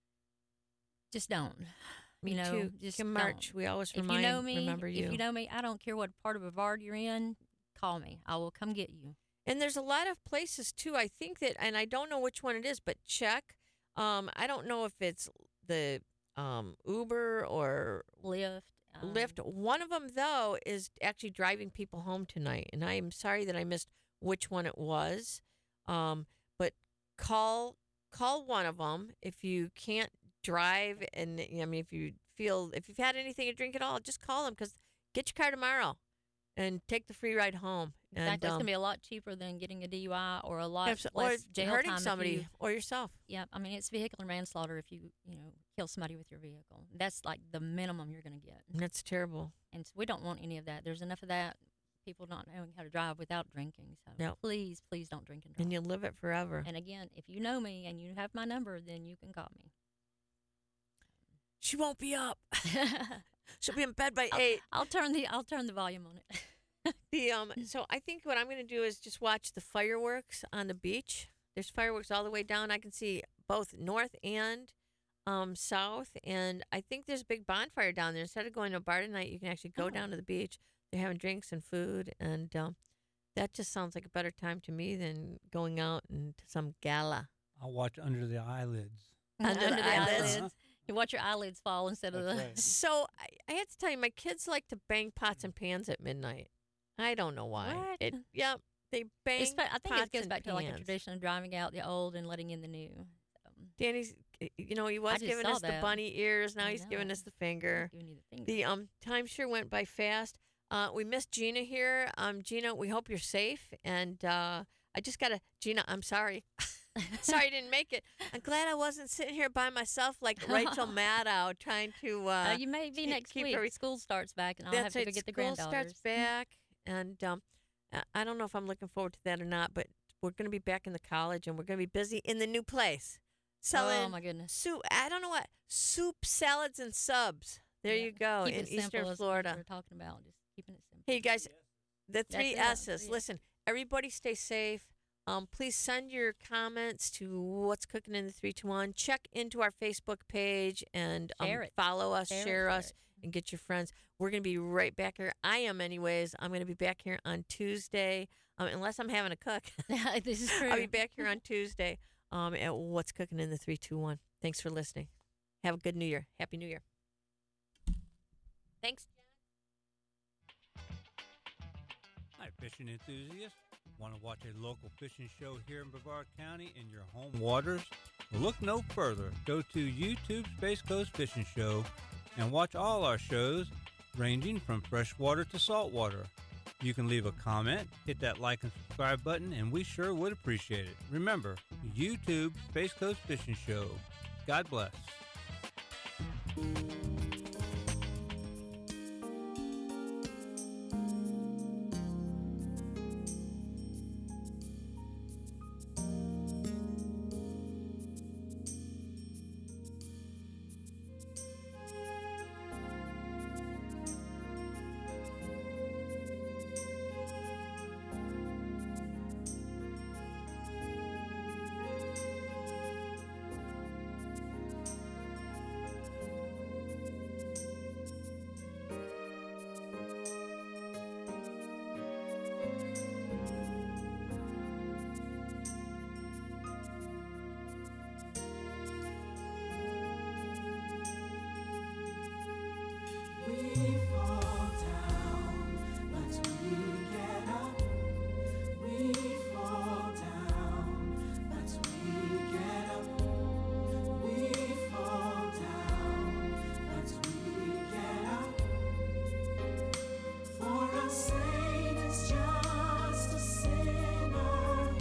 S3: Just don't.
S2: Me too.
S3: Just
S2: Kim March, we always
S3: if you know me,
S2: remember you.
S3: If you know me, I don't care what part of Brevard you're in. Call me. I will come get you.
S2: And there's a lot of places too. I think that, and I don't know which one it is, but check. I don't know if it's the Uber or
S3: Lyft.
S2: Lyft. One of them though is actually driving people home tonight, and I am sorry that I missed which one it was. But call one of them if you can't drive, and I mean if you've had anything to drink at all, just call them, because get your car tomorrow and take the free ride home.
S3: In fact,
S2: And,
S3: it's going to be a lot cheaper than getting a DUI or a lot
S2: or
S3: less jail
S2: hurting
S3: time
S2: somebody or yourself.
S3: Yeah, I mean, it's vehicular manslaughter if you kill somebody with your vehicle. That's like the minimum you're going to get.
S2: That's terrible.
S3: And so we don't want any of that. There's enough of that. People not knowing how to drive without drinking. So
S2: Yep.
S3: please, please don't drink and drive.
S2: And you'll live it forever.
S3: And again, if you know me and you have my number, then you can call me.
S2: She won't be up. She'll be in bed by 8.
S3: I'll turn the volume on it.
S2: So I think what I'm going to do is just watch the fireworks on the beach. There's fireworks all the way down. I can see both north and south, and I think there's a big bonfire down there. Instead of going to a bar tonight, you can actually go down to the beach. They're having drinks and food, and that just sounds like a better time to me than going out and to some gala.
S1: I'll watch Under the Eyelids.
S2: Under the eyelids.
S1: Uh-huh.
S3: You watch your eyelids fall instead of
S1: That's
S3: the.
S1: right.
S2: So I have to tell you, my kids like to bang pots and pans at midnight. I don't know why.
S3: What?
S2: They bang.
S3: I think
S2: pots
S3: it goes
S2: and
S3: back to like a
S2: pans.
S3: tradition of driving out the old and letting in the new.
S2: Danny's, he was
S3: just
S2: giving
S3: saw
S2: us the
S3: that.
S2: bunny ears. Now
S3: I
S2: he's giving
S3: know.
S2: us the finger.
S3: Giving you the finger.
S2: The time sure went by fast. We missed Gina here. Gina, we hope you're safe. And I just got to, Gina, I'm sorry. Sorry I didn't make it. I'm glad I wasn't sitting here by myself like Rachel Maddow trying to.
S3: You may be next
S2: keep
S3: week. School starts back, and I'll
S2: That's
S3: have to
S2: right.
S3: go get the
S2: School
S3: granddaughters.
S2: starts back, and I don't know if I'm looking forward to that or not. But we're going to be back in the college, and we're going to be busy in the new place selling.
S3: Oh my goodness!
S2: Soup. I don't know what soup, salads, and subs. There
S3: Yeah.
S2: you go
S3: Keep
S2: in
S3: it simple
S2: Eastern
S3: is
S2: Florida.
S3: What we're talking about just keeping it simple.
S2: Hey, you guys, the three
S3: it,
S2: S's.
S3: 3
S2: Listen, everybody stay safe. Please send your comments to What's Cooking in the 321. Check into our Facebook page and
S3: Share it.
S2: follow us, share us,
S3: it.
S2: and get your friends. We're going to be right back here. I am anyways. I'm going to be back here on Tuesday, unless I'm having a cook.
S3: This is true.
S2: I'll be back here on Tuesday at What's Cooking in the 321. Thanks for listening. Have a good New Year. Happy New Year. Thanks, Jen.
S1: Hi, fishing enthusiasts. Want to watch a local fishing show here in Brevard County in your home waters? Well, look no further. Go to YouTube Space Coast Fishing Show and watch all our shows ranging from freshwater to saltwater. You can leave a comment, hit that like and subscribe button, and we sure would appreciate it. Remember, YouTube Space Coast Fishing Show. God bless.